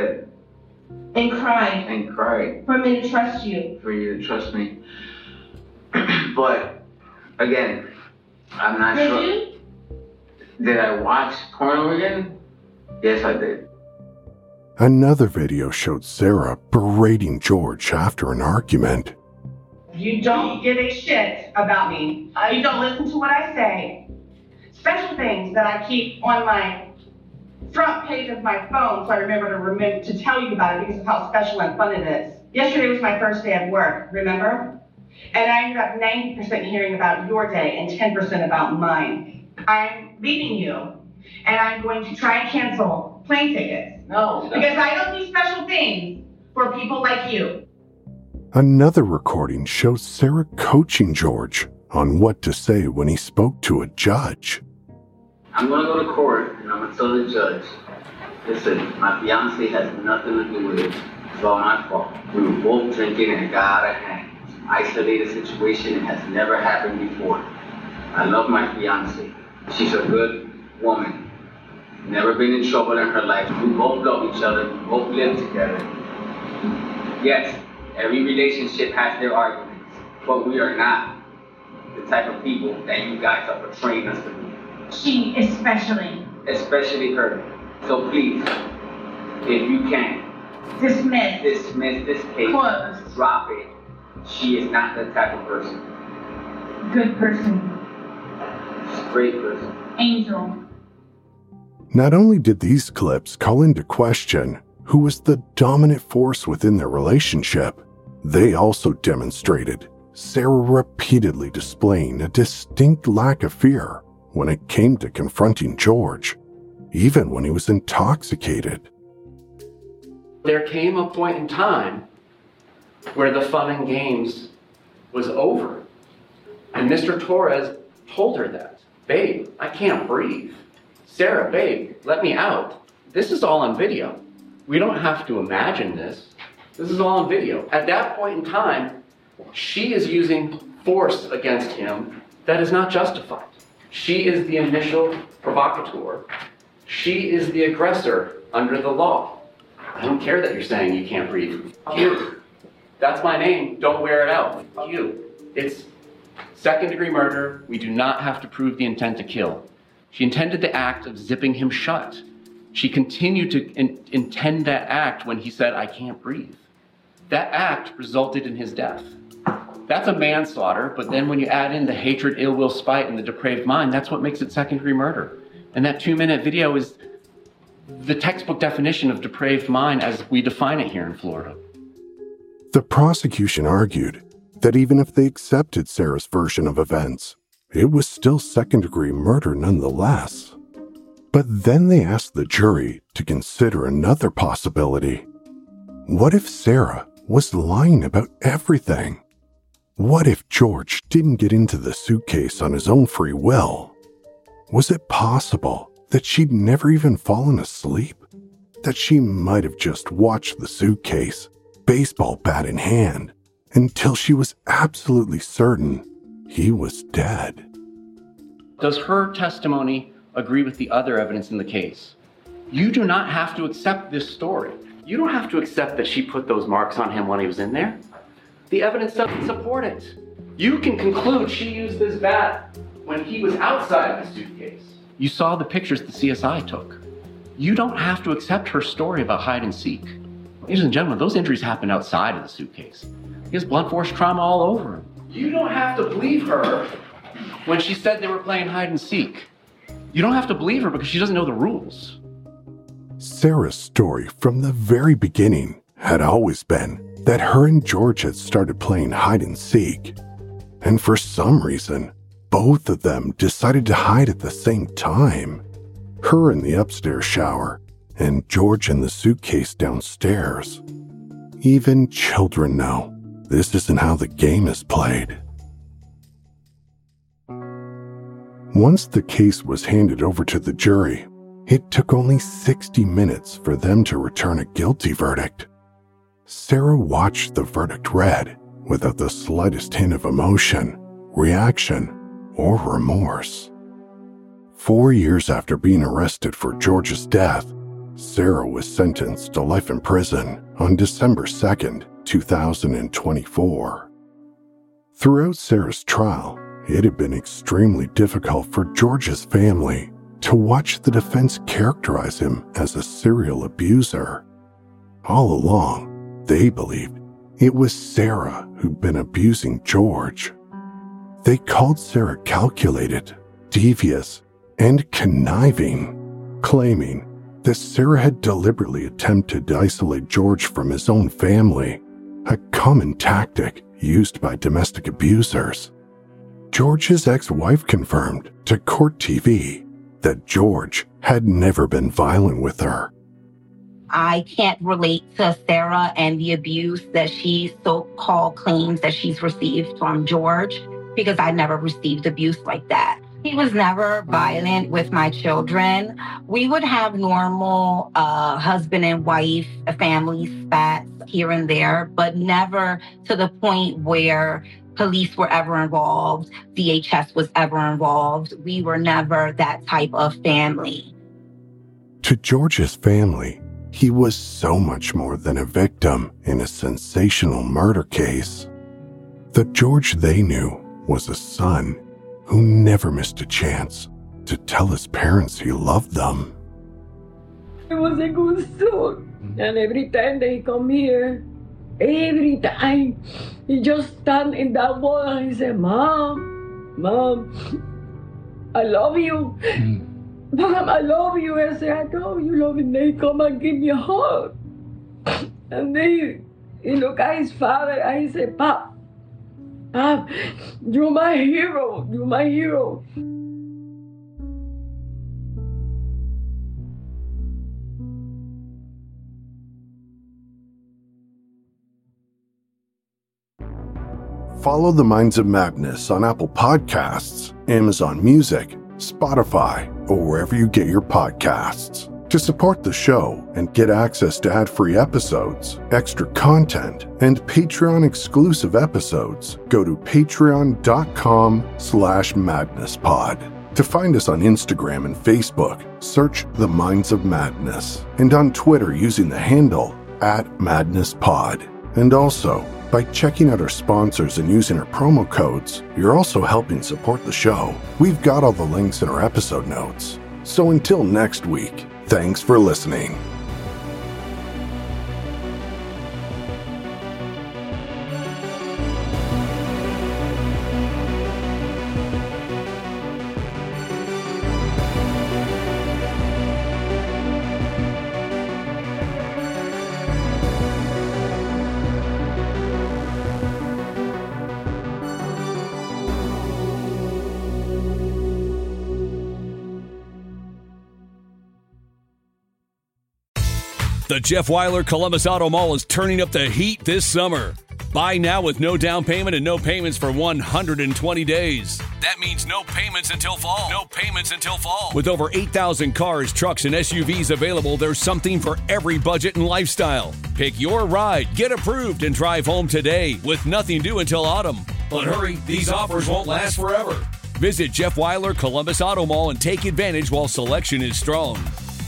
W: and cried for me to trust you.
V: For you to trust me. But again, I'm not sure.
W: Did you?
V: Did I watch porno again? Yes, I did.
D: Another video showed Sarah berating George after an argument.
W: You don't give a shit about me. You don't listen to what I say. Special things that I keep on my front page of my phone so I remember to tell you about it because of how special and fun it is. Yesterday was my first day of work, remember? And I ended up 90% hearing about your day and 10% about mine. I'm leaving you, and I'm going to try and cancel plane tickets. No. Because I don't do special things for people like you.
D: Another recording shows Sarah coaching George on what to say when he spoke to a judge.
V: I'm going to go to court and I'm going to tell the judge, listen, my fiance has nothing to do with it. It's all my fault. We were both drinking and it got out of hand. Isolated situation. It has never happened before. I love my fiance. She's a good woman. Never been in trouble in her life. We both love each other. We both live together. Yes, every relationship has their arguments, but we are not the type of people that you guys are portraying us to be.
W: She especially.
V: Especially her. So please, if you can,
W: dismiss
V: this case.
W: Close.
V: Drop it. She is not that type of person.
O: Good person.
V: She's a great person.
O: Angel.
D: Not only did these clips call into question who was the dominant force within their relationship, they also demonstrated Sarah repeatedly displaying a distinct lack of fear when it came to confronting George, even when he was intoxicated.
H: There came a point in time where the fun and games was over. And Mr. Torres told her that. Babe, I can't breathe. Sarah, babe, let me out. This is all on video. We don't have to imagine this. This is all on video. At that point in time, she is using force against him that is not justified. She is the initial provocateur. She is the aggressor under the law. I don't care that you're saying you can't breathe. You. That's my name. Don't wear it out. You. It's second-degree murder. We do not have to prove the intent to kill. She intended the act of zipping him shut. She continued to intend that act when he said, I can't breathe. That act resulted in his death. That's a manslaughter, but then when you add in the hatred, ill will, spite, and the depraved mind, that's what makes it second-degree murder. And that 2-minute video is the textbook definition of depraved mind as we define it here in Florida.
D: The prosecution argued that even if they accepted Sarah's version of events, it was still second-degree murder nonetheless. But then they asked the jury to consider another possibility. What if Sarah was lying about everything? What if George didn't get into the suitcase on his own free will? Was it possible that she'd never even fallen asleep? That she might have just watched the suitcase, baseball bat in hand, until she was absolutely certain he was dead?
H: Does her testimony agree with the other evidence in the case? You do not have to accept this story. You don't have to accept that she put those marks on him when he was in there. The evidence doesn't support it. You can conclude she used this bat when he was outside the suitcase. You saw the pictures the CSI took. You don't have to accept her story about hide and seek. Ladies and gentlemen, those injuries happened outside of the suitcase. He has blunt force trauma all over him. You don't have to believe her when she said they were playing hide and seek. You don't have to believe her because she doesn't know the rules.
D: Sarah's story from the very beginning had always been that her and George had started playing hide and seek. And for some reason, both of them decided to hide at the same time. Her in the upstairs shower and George in the suitcase downstairs. Even children know this isn't how the game is played. Once the case was handed over to the jury, it took only 60 minutes for them to return a guilty verdict. Sarah watched the verdict read without the slightest hint of emotion, reaction, or remorse. 4 years after being arrested for George's death, Sarah was sentenced to life in prison on December 2nd, 2024. Throughout Sarah's trial, it had been extremely difficult for George's family to watch the defense characterize him as a serial abuser. All along, they believed it was Sarah who'd been abusing George. They called Sarah calculated, devious, and conniving, claiming that Sarah had deliberately attempted to isolate George from his own family, a common tactic used by domestic abusers. George's ex-wife confirmed to Court TV that George had never been violent with her.
I: I can't relate to Sarah and the abuse that she so-called claims that she's received from George because I never received abuse like that. He was never violent with my children. We would have normal husband and wife family spats here and there, but never to the point where police were ever involved, DHS was ever involved. We were never that type of family.
D: To George's family, he was so much more than a victim in a sensational murder case. The George they knew was a son who never missed a chance to tell his parents he loved them.
J: He was a good son, and every time they come here,
B: Every time he just stand in that wall and he said, Mom, I love you. Mom, I love you. I said, I know you love me. They come and give me a hug. And then he look at his father and he said, Pop, you're my hero. You're my hero.
D: Follow The Minds of Madness on Apple Podcasts, Amazon Music, Spotify, or wherever you get your podcasts. To support the show and get access to ad-free episodes, extra content, and Patreon-exclusive episodes, go to patreon.com/madnesspod. To find us on Instagram and Facebook, search The Minds of Madness, and on Twitter using the handle @MadnessPod. And also, by checking out our sponsors and using our promo codes, you're also helping support the show. We've got all the links in our episode notes. So until next week, thanks for listening.
A: The Jeff Weiler Columbus Auto Mall is turning up the heat this summer. Buy now with no down payment and no payments for 120 days. That means no payments until fall. No payments until fall. With over 8,000 cars, trucks, and SUVs available, there's something for every budget and lifestyle. Pick your ride, get approved, and drive home today with nothing due until autumn. But hurry, these offers won't last forever. Visit Jeff Weiler Columbus Auto Mall and take advantage while selection is strong.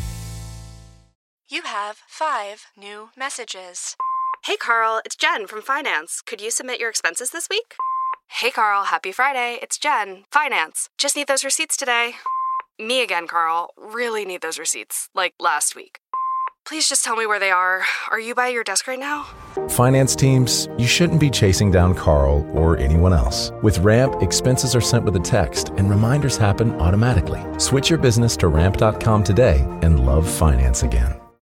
G: You have 5 new messages. Hey Carl, it's Jen from Finance. Could you submit your expenses this week? Hey Carl, happy Friday. It's Jen, Finance. Just need those receipts today. Me again, Carl. Really need those receipts, like last week. Please just tell me where they are. Are you by your desk right now?
J: Finance teams, you shouldn't be chasing down Carl or anyone else. With Ramp, expenses are sent with a text and reminders happen automatically. Switch your business to ramp.com today and love finance again.